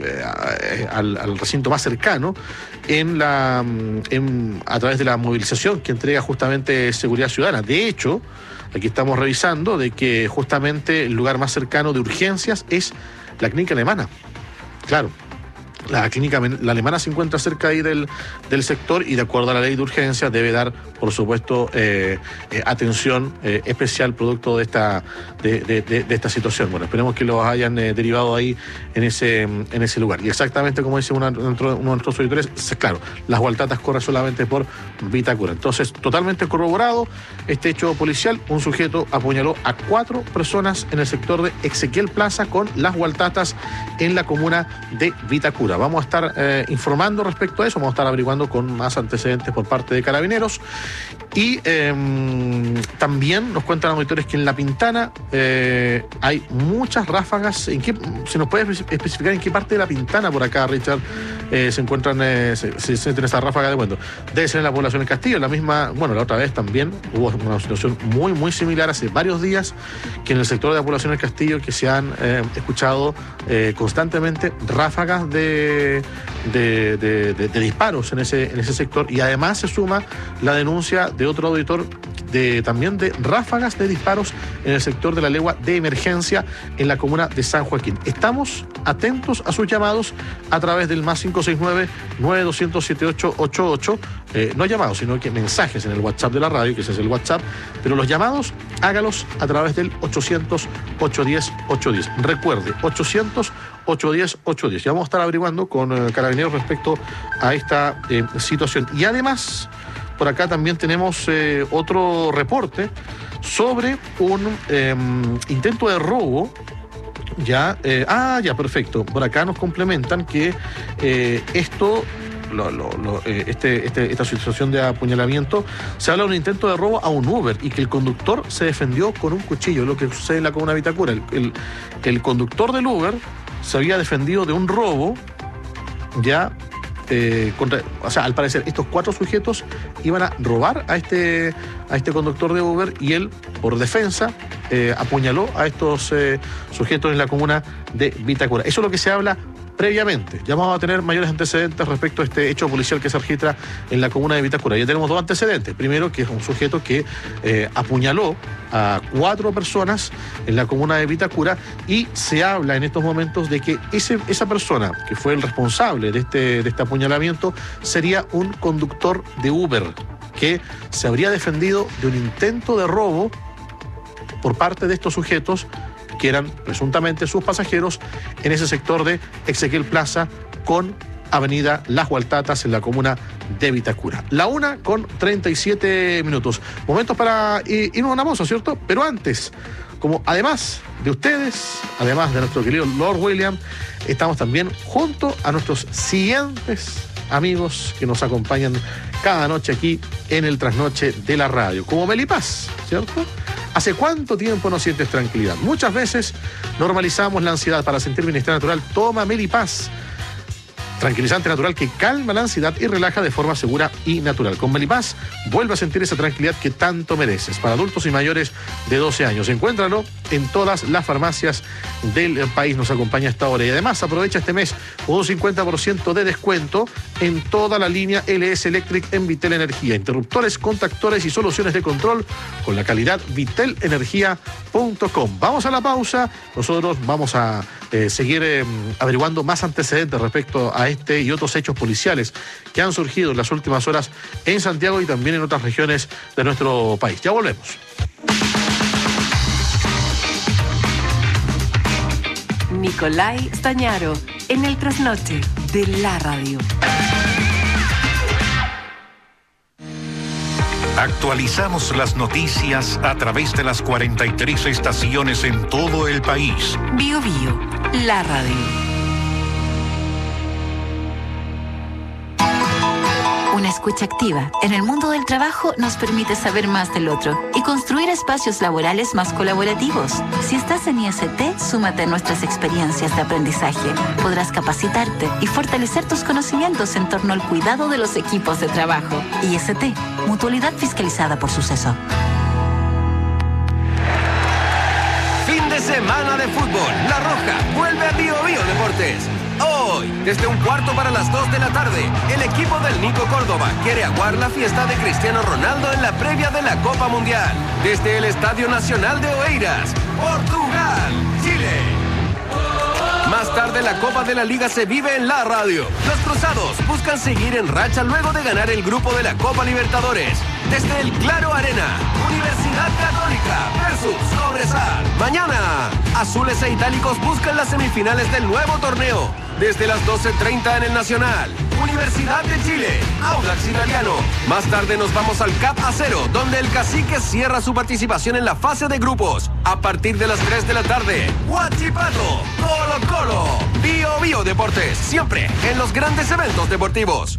al, al recinto más cercano en la, en, a través de la movilización que entrega justamente Seguridad Ciudadana. De hecho, aquí estamos revisando de que justamente el lugar más cercano de urgencias es la clínica alemana. Claro. La clínica la alemana se encuentra cerca ahí del, del sector, y de acuerdo a la ley de urgencia debe dar, por supuesto, eh, eh, atención eh, especial producto de esta de, de, de, de esta situación. Bueno, esperemos que los hayan eh, derivado ahí en ese en ese lugar. Y exactamente como dice una, uno de nuestros auditores, claro, Las Gualtatas corre solamente por Vitacura. Entonces, totalmente corroborado este hecho policial. Un sujeto apuñaló a cuatro personas en el sector de Ezequiel Plaza con Las Gualtatas en la comuna de Vitacura. Vamos a estar eh, informando respecto a eso, vamos a estar averiguando con más antecedentes por parte de Carabineros. Y eh, también nos cuentan los auditores que en La Pintana eh, hay muchas ráfagas. ¿En qué, ¿Se nos puede especificar en qué parte de La Pintana por acá, Richard, eh, se encuentran, eh, se, se sienten esas ráfagas de viento? Debe ser en la población del Castillo, la misma, bueno, la otra vez también hubo una situación muy, muy similar hace varios días, que en el sector de la población del Castillo que se han eh, escuchado eh, constantemente ráfagas de De, de, de, de, de disparos en ese, en ese sector, y además se suma la denuncia de otro auditor de, también de ráfagas de disparos en el sector de la legua de emergencia en la comuna de San Joaquín. Estamos atentos a sus llamados a través del más cinco seis nueve, nueve dos cero cero, siete ocho ocho ocho, eh, no llamados, sino que mensajes en el WhatsApp de la radio, que ese es el WhatsApp, pero los llamados hágalos a través del ochocientos, ochocientos diez, ochocientos diez. Recuerde, ochocientos, ochocientos diez, ochocientos diez. Ya vamos a estar averiguando con eh, Carabineros respecto a esta eh, situación. Y además, por acá también tenemos eh, otro reporte sobre un eh, intento de robo. Ya, eh, ah, ya, perfecto. Por acá nos complementan que eh, esto, lo, lo, lo, eh, este, este, esta situación de apuñalamiento, se habla de un intento de robo a un Uber y que el conductor se defendió con un cuchillo, lo que sucede en la comuna de Vitacura. El, el, el conductor del Uber se había defendido de un robo, ya, eh, contra, o sea, al parecer estos cuatro sujetos iban a robar a este, a este conductor de Uber, y él, por defensa, eh, apuñaló a estos eh, sujetos en la comuna de Vitacura. Eso es lo que se habla previamente. Ya vamos a tener mayores antecedentes respecto a este hecho policial que se registra en la comuna de Vitacura. Ya tenemos dos antecedentes. Primero, que es un sujeto que eh, apuñaló a cuatro personas en la comuna de Vitacura, y se habla en estos momentos de que ese, esa persona que fue el responsable de este, de este apuñalamiento sería un conductor de Uber que se habría defendido de un intento de robo por parte de estos sujetos que eran presuntamente sus pasajeros en ese sector de Ezequiel Plaza con Avenida Las Gualtatas en la comuna de Vitacura. La una con treinta y siete minutos. Momentos para irnos a una pausa, ¿cierto? Pero antes, como además de ustedes, además de nuestro querido Lord William, estamos también junto a nuestros siguientes amigos que nos acompañan cada noche aquí en el Trasnoche de la Radio, como Melipaz, ¿cierto? ¿Hace cuánto tiempo no sientes tranquilidad? Muchas veces normalizamos la ansiedad. Para sentir bienestar natural, toma Melipaz. Tranquilizante natural que calma la ansiedad y relaja de forma segura y natural. Con Melipaz, vuelve a sentir esa tranquilidad que tanto mereces. Para adultos y mayores de doce años. Encuéntralo en todas las farmacias del país. Nos acompaña a esta hora. Y además, aprovecha este mes con un cincuenta por ciento de descuento en toda la línea L S Electric en Vitel Energía. Interruptores, contactores y soluciones de control con la calidad vitel energía punto com. Vamos a la pausa. Nosotros vamos a eh, seguir eh, averiguando más antecedentes respecto a este y otros hechos policiales que han surgido en las últimas horas en Santiago y también en otras regiones de nuestro país. Ya volvemos.
Nicolai Stañaro, en el Trasnoche de la Radio.
Actualizamos las noticias a través de las cuarenta y tres estaciones en todo el país.
Bio Bio, la radio.
Una escucha activa en el mundo del trabajo nos permite saber más del otro y construir espacios laborales más colaborativos. Si estás en I S T, súmate a nuestras experiencias de aprendizaje. Podrás capacitarte y fortalecer tus conocimientos en torno al cuidado de los equipos de trabajo. I S T, mutualidad fiscalizada por Suceso.
Fin de semana de fútbol. La Roja vuelve a Bio Bio Deportes. Hoy, desde un cuarto para las dos de la tarde, el equipo del Nico Córdoba quiere aguar la fiesta de Cristiano Ronaldo en la previa de la Copa Mundial. Desde el Estadio Nacional de Oeiras, Portugal, Chile. Más tarde, la Copa de la Liga se vive en la radio. Los cruzados buscan seguir en racha luego de ganar el grupo de la Copa Libertadores. Desde el Claro Arena, Universidad Católica versus Cobresal. Mañana, azules e itálicos buscan las semifinales del nuevo torneo. Desde las doce treinta en el Nacional, Universidad de Chile, Audax Italiano. Más tarde nos vamos al Cap Acero, donde el Cacique cierra su participación en la fase de grupos. A partir de las tres de la tarde, Huachipato, Colo Colo, Bio Bio Deportes, siempre en los grandes eventos deportivos.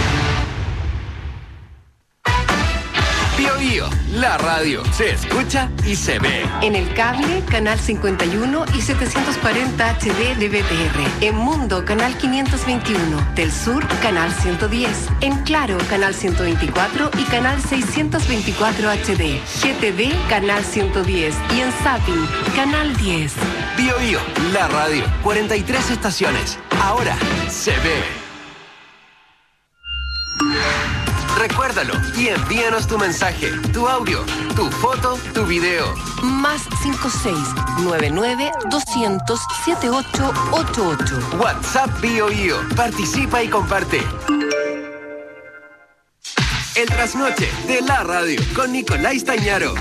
Bio Bio, la radio, se escucha y se ve.
En el cable, canal cincuenta y uno y setecientos cuarenta H D de B T R. En Mundo, canal quinientos veintiuno. Del Sur, canal ciento diez. En Claro, canal ciento veinticuatro y canal seiscientos veinticuatro H D. G T V, canal ciento diez. Y en Zapping, canal diez.
Bio Bio, la radio, cuarenta y tres estaciones. Ahora se ve. Recuérdalo y envíanos tu mensaje, tu audio, tu foto, tu video.
Más cinco seis nueve nueve doscientos setenta y ocho ochenta y ocho.
WhatsApp Bio Bio. Participa y comparte. El trasnoche de la radio con Nicolás Tañaro.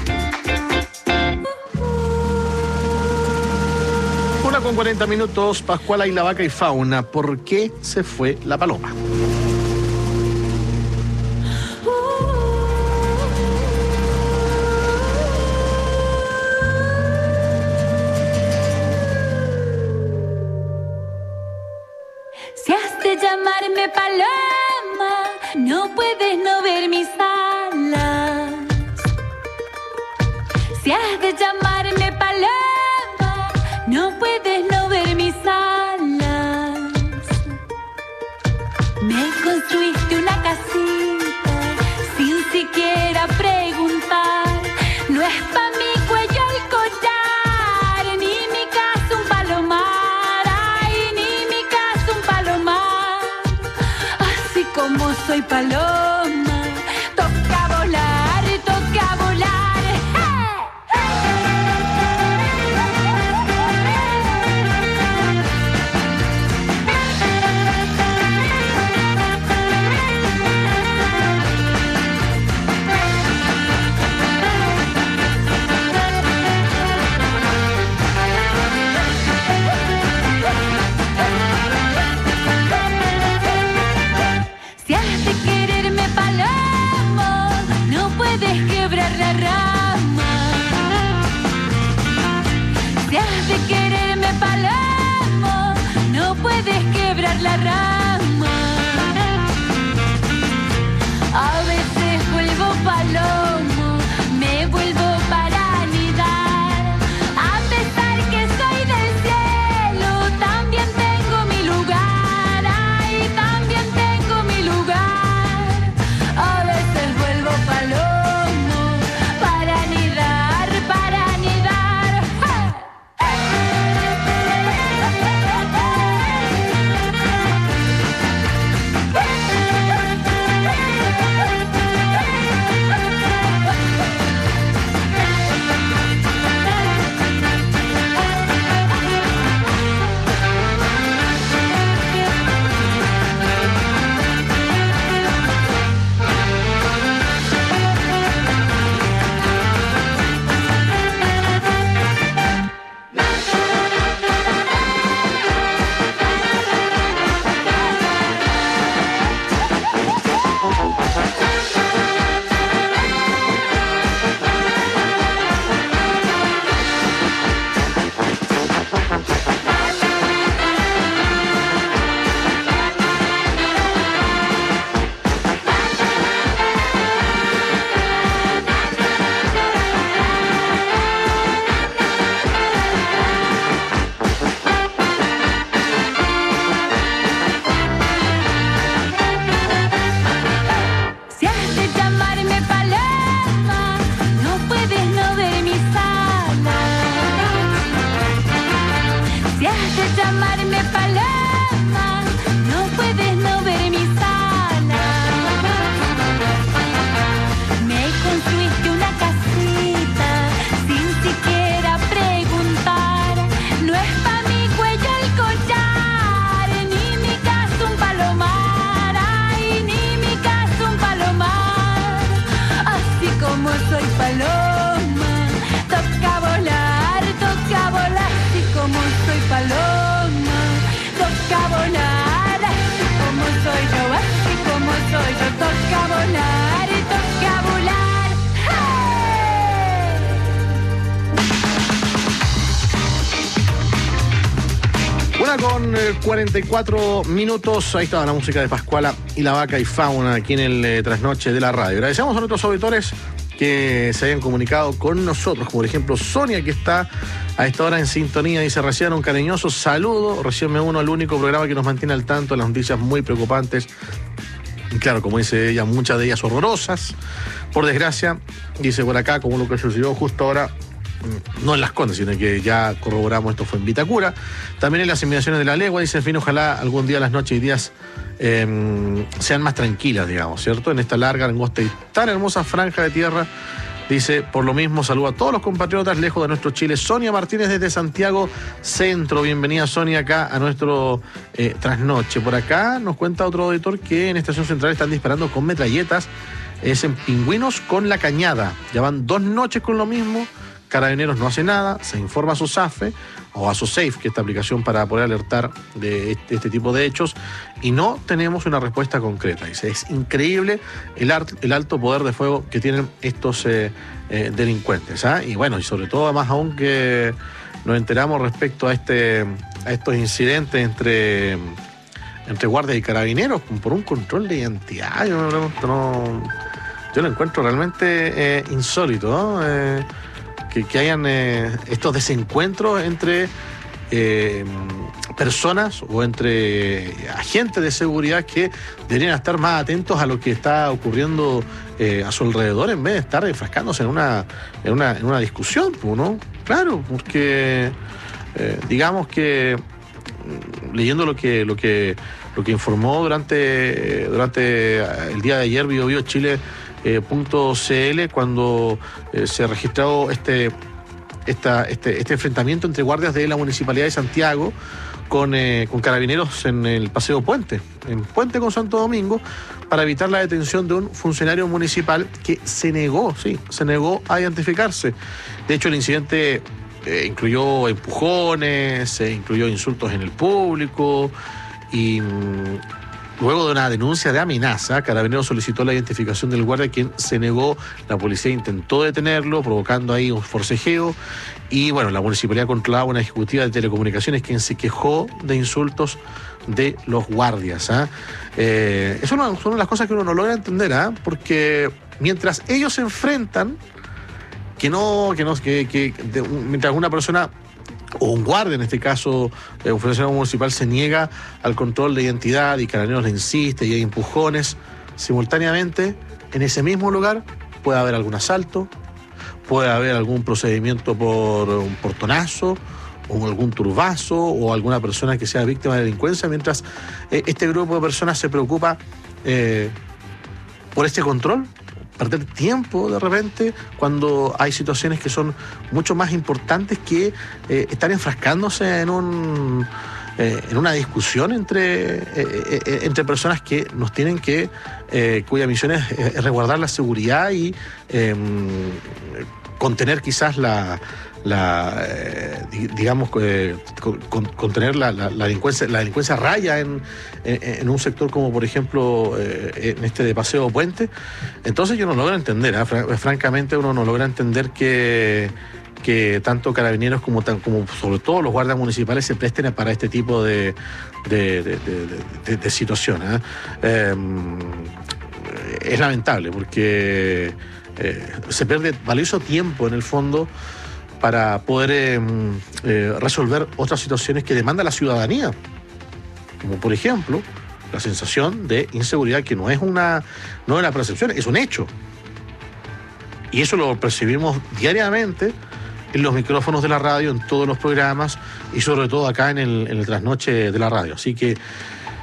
Una con cuarenta minutos, Pascuala y la vaca y fauna. ¿Por qué se fue la paloma?
Si has de llamarme paloma, no puedes no ver mis alas. Si has de llamarme paloma, no puedes no ver mis alas. Me construiste una casita sin siquiera preguntar. No es pa' mi cuello el collar, ni mi casa un palomar. Como soy paloma, toca volar, toca volar. Si has de quererme como soy paloma. Toca volar, toca volar, así como soy paloma. Toca volar, así como soy yo, así como soy yo. Toca volar y toca volar. ¡Hey!
Una con eh, cuarenta y cuatro minutos. Ahí estaba la música de Pascuala y la Vaca y Fauna aquí en el eh, Trasnoche de la Radio. Agradecemos a nuestros auditores que se hayan comunicado con nosotros, como por ejemplo Sonia, que está a esta hora en sintonía. Dice: reciban un cariñoso saludo, recién me uno al único programa que nos mantiene al tanto de las noticias muy preocupantes. Y claro, como dice ella, muchas de ellas horrorosas, por desgracia. Dice por acá, como lo que sucedió justo ahora, no en Las Condes, sino que ya corroboramos, esto fue en Vitacura. También en las inmediaciones de La Legua. Dice: en fin, ojalá algún día las noches y días eh, sean más tranquilas, digamos, ¿cierto? En esta larga, angosta y tan hermosa franja de tierra. Dice: por lo mismo, saludo a todos los compatriotas lejos de nuestro Chile. Sonia Martínez desde Santiago Centro. Bienvenida, Sonia, acá a nuestro eh, trasnoche. Por acá nos cuenta otro auditor que en Estación Central están disparando con metralletas. Es en Pingüinos con La Cañada. Ya van dos noches con lo mismo. Carabineros no hace nada, se informa a SOSAFE o a SOSAFE, que es esta aplicación para poder alertar de este, este tipo de hechos, y no tenemos una respuesta concreta. Dice: es increíble el, art, el alto poder de fuego que tienen estos eh, eh, delincuentes. ¿ah? Y bueno, y sobre todo, más aún que nos enteramos respecto a este a estos incidentes entre, entre guardias y carabineros por un control de identidad. Yo me pregunto, no, yo lo encuentro realmente eh, insólito, ¿no? Eh, Que, que hayan eh, estos desencuentros entre eh, personas o entre agentes de seguridad que deberían estar más atentos a lo que está ocurriendo eh, a su alrededor, en vez de estar enfrascándose en una, en una, en una discusión, ¿no? Claro, porque eh, digamos que leyendo lo que lo que lo que informó durante durante el día de ayer Bio Bio Chile Eh, punto .cl, cuando eh, se registró este, esta, este, este enfrentamiento entre guardias de la Municipalidad de Santiago con, eh, con carabineros en el Paseo Puente, en Puente con Santo Domingo, para evitar la detención de un funcionario municipal que se negó, sí, se negó a identificarse. De hecho, el incidente eh, incluyó empujones, eh, incluyó insultos en el público y... Mm, luego de una denuncia de amenaza, Carabineros solicitó la identificación del guardia, quien se negó. La policía intentó detenerlo, provocando ahí un forcejeo. Y bueno, la municipalidad controlaba una ejecutiva de telecomunicaciones quien se quejó de insultos de los guardias. ¿eh? Eh, eso es una de las cosas que uno no logra entender, ¿eh? Porque mientras ellos se enfrentan, que no, que no, que, que de, mientras una persona o un guardia, en este caso eh, un funcionario municipal, se niega al control de identidad y Carabineros le insiste y hay empujones, simultáneamente en ese mismo lugar puede haber algún asalto, puede haber algún procedimiento por un portonazo o algún turbazo o alguna persona que sea víctima de delincuencia, mientras eh, este grupo de personas se preocupa eh, por este control, perder tiempo de repente cuando hay situaciones que son mucho más importantes que eh, estar enfrascándose en un eh, en una discusión entre eh, eh, entre personas que nos tienen que eh, cuya misión es, es resguardar la seguridad y eh, contener quizás la la eh, digamos eh, con, contener la, la, la delincuencia la delincuencia raya en, en, en un sector como por ejemplo eh, en este de Paseo Puente. Entonces yo no logro entender, ¿eh? francamente uno no logra entender que que tanto Carabineros como como sobre todo los guardias municipales se presten para este tipo de de, de, de, de, de situaciones. ¿eh? Eh, es lamentable porque eh, se pierde valioso tiempo en el fondo para poder eh, eh, resolver otras situaciones que demanda la ciudadanía, como por ejemplo la sensación de inseguridad, que no es una no es una percepción, es un hecho, y eso lo percibimos diariamente en los micrófonos de la radio, en todos los programas y sobre todo acá en el, en el trasnoche de la radio. Así que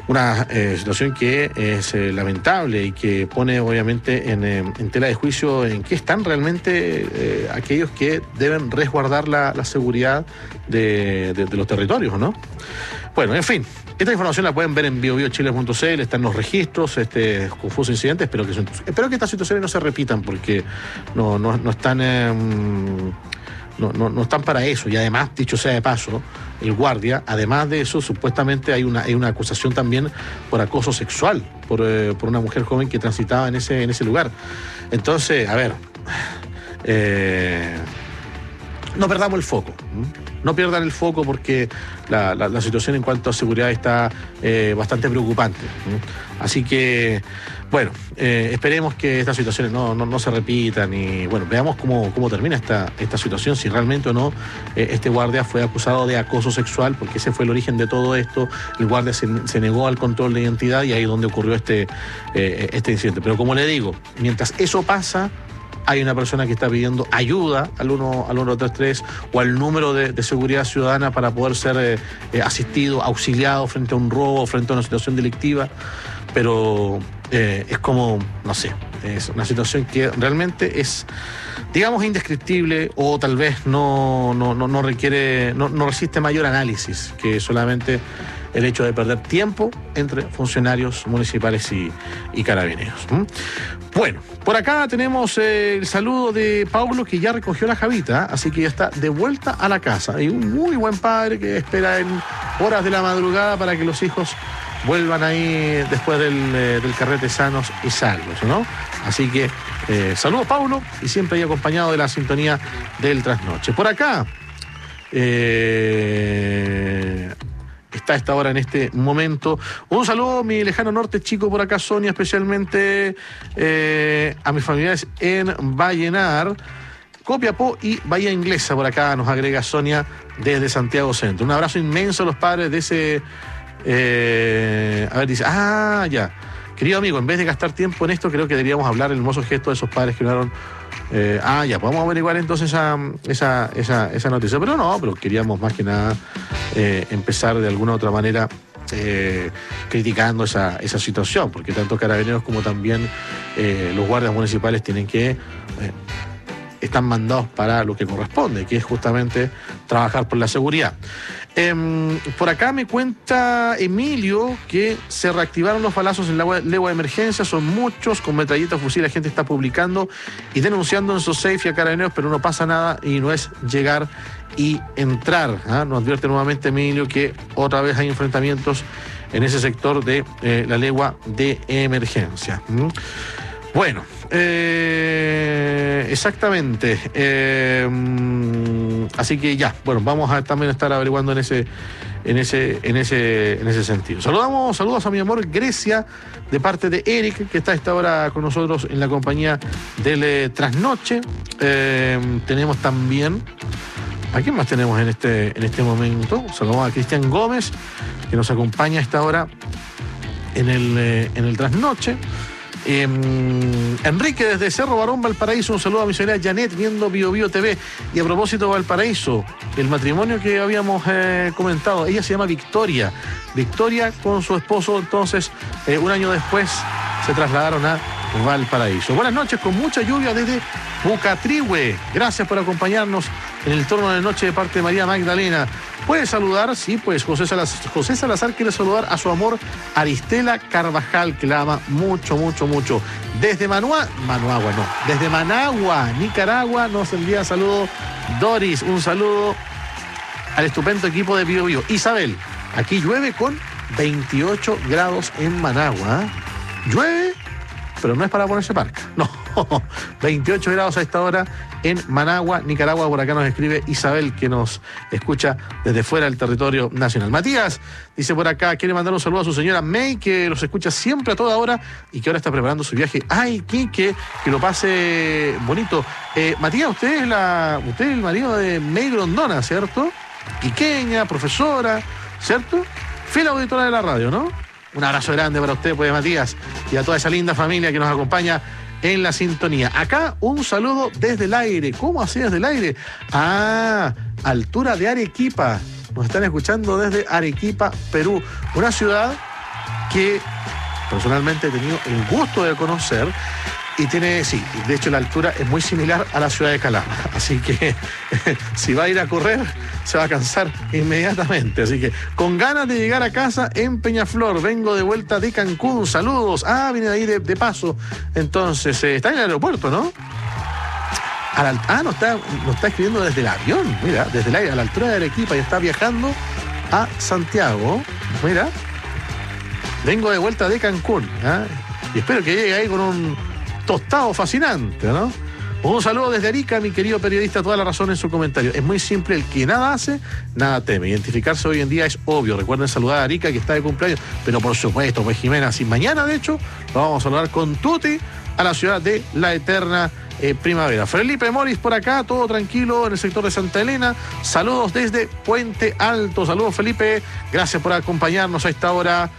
Una eh, situación que es eh, lamentable y que pone obviamente en, eh, en tela de juicio en qué están realmente eh, aquellos que deben resguardar la, la seguridad de, de, de los territorios, ¿no? Bueno, en fin, esta información la pueden ver en bio bio chile punto c l, están los registros, este confuso incidente, espero que, espero que estas situaciones no se repitan porque no, no, no están... Eh, No, no, no están para eso, y además, dicho sea de paso, el guardia, además de eso, supuestamente hay una, hay una acusación también por acoso sexual por, eh, por una mujer joven que transitaba en ese, en ese lugar. Entonces, a ver, eh, no perdamos el foco, no pierdan el foco porque la, la, la situación en cuanto a seguridad está eh, bastante preocupante. Así que, bueno, eh, esperemos que estas situaciones no, no, no se repitan y, bueno, veamos cómo, cómo termina esta, esta situación, si realmente o no eh, este guardia fue acusado de acoso sexual, porque ese fue el origen de todo esto. El guardia se, se negó al control de identidad y ahí es donde ocurrió este, eh, este incidente. Pero como le digo, mientras eso pasa, hay una persona que está pidiendo ayuda al uno al uno tres tres o al número de, de seguridad ciudadana para poder ser eh, eh, asistido, auxiliado frente a un robo, frente a una situación delictiva. Pero eh, es como, no sé, es una situación que realmente es, digamos, indescriptible o tal vez no, no, no, no requiere, no, no resiste mayor análisis que solamente el hecho de perder tiempo entre funcionarios municipales y, y carabineros. ¿Mm? Bueno, por acá tenemos eh, el saludo de Paulo, que ya recogió la javita, así que ya está de vuelta a la casa. Y un muy buen padre que espera en horas de la madrugada para que los hijos vuelvan ahí después del, eh, del carrete sanos y salvos, ¿no? Así que eh, saludos, Paulo, y siempre ahí acompañado de la sintonía del trasnoche. Por acá eh, está a esta hora en este momento. Un saludo, mi lejano norte chico, por acá, Sonia, especialmente eh, a mis familiares en Vallenar, Copiapó y Bahía Inglesa. Por acá nos agrega Sonia desde Santiago Centro. Un abrazo inmenso a los padres de ese... Eh, a ver, dice, ah, ya. Querido amigo, en vez de gastar tiempo en esto, creo que deberíamos hablar del hermoso gesto de esos padres que donaron. Eh, ah, ya, podemos averiguar entonces esa, esa, esa, esa noticia. Pero no, pero queríamos más que nada eh, empezar de alguna u otra manera eh, criticando esa, esa situación, porque tanto carabineros como también eh, los guardias municipales tienen que... Eh, están mandados para lo que corresponde, que es justamente trabajar por la seguridad. Eh, por acá me cuenta Emilio que se reactivaron los balazos en la legua de emergencia, son muchos, con metralletas, fusiles, la gente está publicando y denunciando en SOSAFE y a carabineros, pero no pasa nada y no es llegar y entrar. ¿Ah? Nos advierte nuevamente Emilio que otra vez hay enfrentamientos en ese sector de eh, la legua de emergencia. ¿Mm? Bueno, eh, exactamente. Eh, así que ya, bueno, vamos a también estar averiguando en ese, en ese, en ese, en ese sentido. Saludamos, saludos a mi amor Grecia, de parte de Eric, que está a esta hora con nosotros en la compañía del eh, Trasnoche. Eh, tenemos también, ¿a quién más tenemos en este, en este momento? Saludamos a Cristian Gómez, que nos acompaña a esta hora en el, eh, en el Trasnoche. Eh, Enrique desde Cerro Barón, Valparaíso, un saludo a mi señora Janet viendo Bio Bio T V. Y a propósito de Valparaíso, el matrimonio que habíamos eh, comentado, ella se llama Victoria Victoria con su esposo, entonces eh, un año después se trasladaron a Valparaíso. Buenas noches, con mucha lluvia desde Pucatrihue. Gracias por acompañarnos en el turno de noche de parte de María Magdalena. ¿Puede saludar? Sí, pues José Salazar, José Salazar quiere saludar a su amor Aristela Carvajal, que la ama mucho, mucho, mucho. Desde Manua, Manuagua, no, desde Managua, Nicaragua, nos envía saludo Doris. Un saludo al estupendo equipo de Bio Bio. Isabel, aquí llueve con veintiocho grados en Managua. ¿Eh? Llueve, pero no es para ponerse parca. No, veintiocho grados a esta hora en Managua, Nicaragua. Por acá nos escribe Isabel, que nos escucha desde fuera del territorio nacional. Matías dice por acá, quiere mandar un saludo a su señora May, que los escucha siempre a toda hora y que ahora está preparando su viaje. Ay, Quique, que lo pase bonito. Eh, Matías, usted es, la, usted es el marido de May Grondona, ¿cierto? Quiqueña, profesora, ¿cierto? Fiel auditora de la radio, ¿no? Un abrazo grande para usted, pues, Matías, y a toda esa linda familia que nos acompaña en la sintonía. Acá un saludo desde el aire. ¿Cómo así desde el aire? Ah, altura de Arequipa. Nos están escuchando desde Arequipa, Perú. Una ciudad que personalmente he tenido el gusto de conocer. Y tiene, sí, de hecho la altura es muy similar a la ciudad de Calama. Así que si va a ir a correr, se va a cansar inmediatamente. Así que con ganas de llegar a casa en Peñaflor. Vengo de vuelta de Cancún. Saludos. Ah, viene de ahí de, de paso. Entonces, eh, está en el aeropuerto, ¿no? A la, ah, no está, no está escribiendo desde el avión. Mira, desde el aire, a la altura de Arequipa. Y está viajando a Santiago. Mira. Vengo de vuelta de Cancún. ¿eh? Y espero que llegue ahí con un tostado fascinante, ¿no? Un saludo desde Arica, mi querido periodista, toda la razón en su comentario. Es muy simple, el que nada hace, nada teme. Identificarse hoy en día es obvio. Recuerden saludar a Arica, que está de cumpleaños, pero por supuesto, pues Jimena, si mañana, de hecho, lo vamos a saludar con tutti a la ciudad de la eterna eh, primavera. Felipe Moris por acá, todo tranquilo en el sector de Santa Elena. Saludos desde Puente Alto. Saludos, Felipe. Gracias por acompañarnos a esta hora.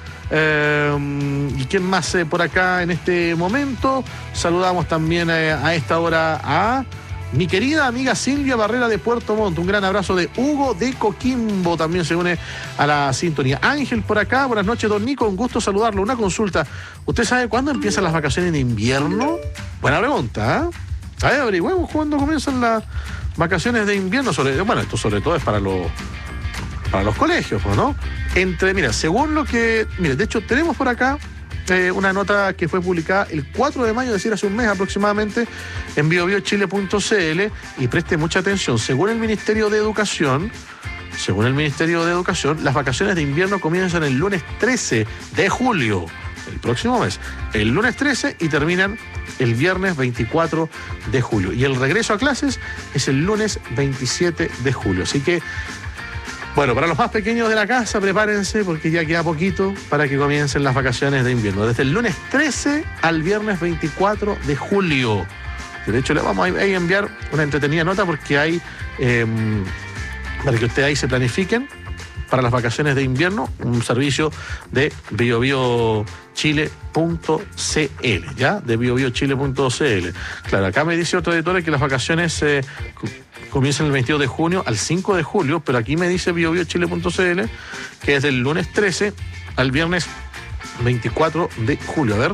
Eh, ¿Y quién más eh, por acá en este momento? Saludamos también eh, a esta hora a mi querida amiga Silvia Barrera de Puerto Montt. Un gran abrazo de Hugo de Coquimbo, también se une a la sintonía. Ángel por acá, buenas noches, don Nico, un gusto saludarlo. Una consulta, ¿usted sabe cuándo empiezan las vacaciones de invierno? Buena pregunta, ¿eh? A ver, averigüemos cuándo comienzan las vacaciones de invierno. Sobre, bueno, esto sobre todo es para los para los colegios, ¿no? Entre, mira, según lo que... Mira, de hecho, tenemos por acá eh, una nota que fue publicada el cuatro de mayo, es decir, hace un mes aproximadamente, en bio bio chile punto c l, y preste mucha atención. Según el Ministerio de Educación, según el Ministerio de Educación, las vacaciones de invierno comienzan el lunes trece de julio, el próximo mes, el lunes trece, y terminan el viernes veinticuatro de julio. Y el regreso a clases es el lunes veintisiete de julio. Así que, bueno, para los más pequeños de la casa, prepárense porque ya queda poquito para que comiencen las vacaciones de invierno. Desde el lunes trece al viernes veinticuatro de julio. De hecho, le vamos a enviar una entretenida nota porque hay, eh, para que ustedes ahí se planifiquen para las vacaciones de invierno, un servicio de bio bio chile punto c l, ¿ya? De bio bio chile punto c l. Claro, acá me dice otro editor que las vacaciones Eh, comienzan el veintidós de junio al cinco de julio, pero aquí me dice bio bio chile punto c l que es del lunes trece al viernes veinticuatro de julio. A ver.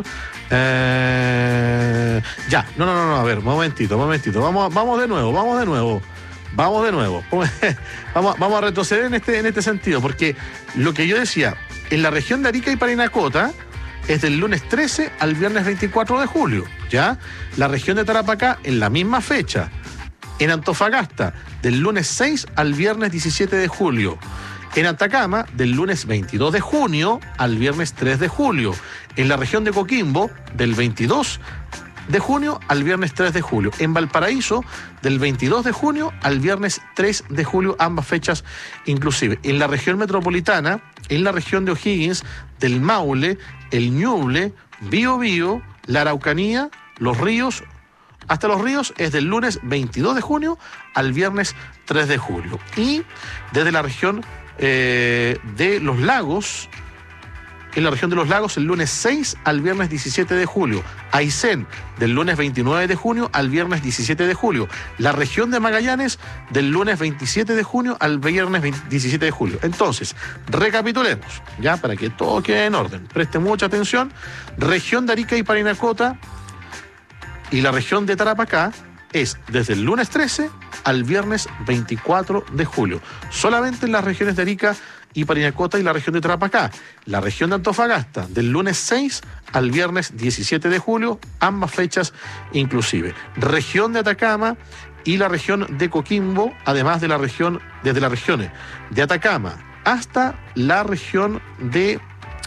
Eh, ya, no, no, no, no, a ver, momentito, momentito. Vamos, vamos de nuevo, vamos de nuevo. Vamos de nuevo. Vamos, vamos a retroceder en este, en este sentido, porque lo que yo decía, en la región de Arica y Parinacota es del lunes trece al viernes veinticuatro de julio, ¿ya? La región de Tarapacá en la misma fecha. En Antofagasta, del lunes seis al viernes diecisiete de julio. En Atacama, del lunes veintidós de junio al viernes tres de julio. En la región de Coquimbo, del veintidós de junio al viernes tres de julio. En Valparaíso, del veintidós de junio al viernes tres de julio, ambas fechas inclusive. En la región metropolitana, en la región de O'Higgins, del Maule, el Ñuble, Biobío, la Araucanía, Los Ríos, hasta Los Ríos es del lunes veintidós de junio al viernes tres de julio. Y desde la región eh, de Los Lagos, en la región de Los Lagos, el lunes seis al viernes diecisiete de julio. Aysén, del lunes veintinueve de junio al viernes diecisiete de julio. La región de Magallanes, del lunes veintisiete de junio al viernes diecisiete de julio. Entonces, recapitulemos, ya, para que todo quede en orden. Presten mucha atención. Región de Arica y Parinacota y la región de Tarapacá es desde el lunes trece al viernes veinticuatro de julio. Solamente en las regiones de Arica y Parinacota y la región de Tarapacá. La región de Antofagasta, del lunes seis al viernes diecisiete de julio, ambas fechas inclusive. Región de Atacama y la región de Coquimbo, además de la región, desde las regiones de Atacama hasta la región de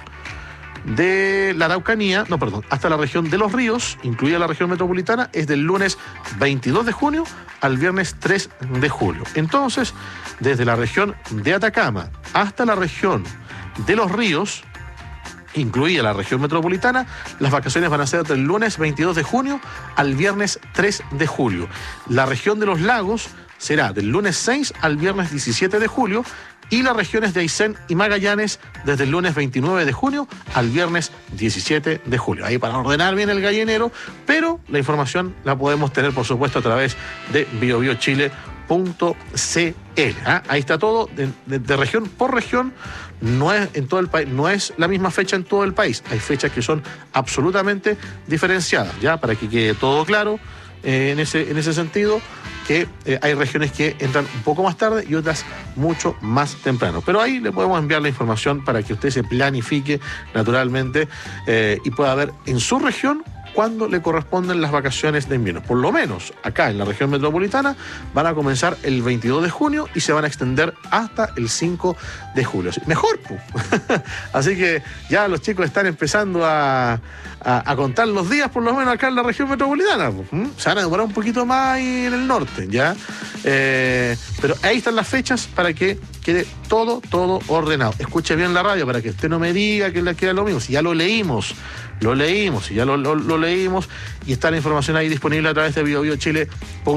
de la Araucanía, no, perdón, hasta la región de Los Ríos, incluida la región metropolitana, es del lunes veintidós de junio al viernes tres de julio. Entonces, desde la región de Atacama hasta la región de Los Ríos, incluida la región metropolitana, las vacaciones van a ser del lunes veintidós de junio al viernes tres de julio. La región de Los Lagos será del lunes seis al viernes diecisiete de julio, y las regiones de Aysén y Magallanes desde el lunes veintinueve de junio al viernes diecisiete de julio. Ahí para ordenar bien el gallinero, pero la información la podemos tener, por supuesto, a través de bio bio chile punto c l. ¿Ah? Ahí está todo, de, de, de región por región. No es en todo el país, no es la misma fecha en todo el país. Hay fechas que son absolutamente diferenciadas, ya para que quede todo claro eh, en ese en ese sentido, que eh, hay regiones que entran un poco más tarde y otras mucho más temprano. Pero ahí le podemos enviar la información para que usted se planifique naturalmente eh, y pueda ver en su región cuándo le corresponden las vacaciones de invierno. Por lo menos acá en la región metropolitana van a comenzar el veintidós de junio y se van a extender hasta el cinco de julio. Mejor, pues. Así que ya los chicos están empezando a, a, a contar los días, por lo menos acá en la región metropolitana. Pues. ¿Mm? Se van a demorar un poquito más ahí en el norte, ¿ya? Eh, pero ahí están las fechas para que quede todo, todo ordenado. Escuche bien la radio para que usted no me diga que le queda lo mismo. Si ya lo leímos, lo leímos, y ya lo, lo, lo leímos, y está la información ahí disponible a través de bio bio chile punto com.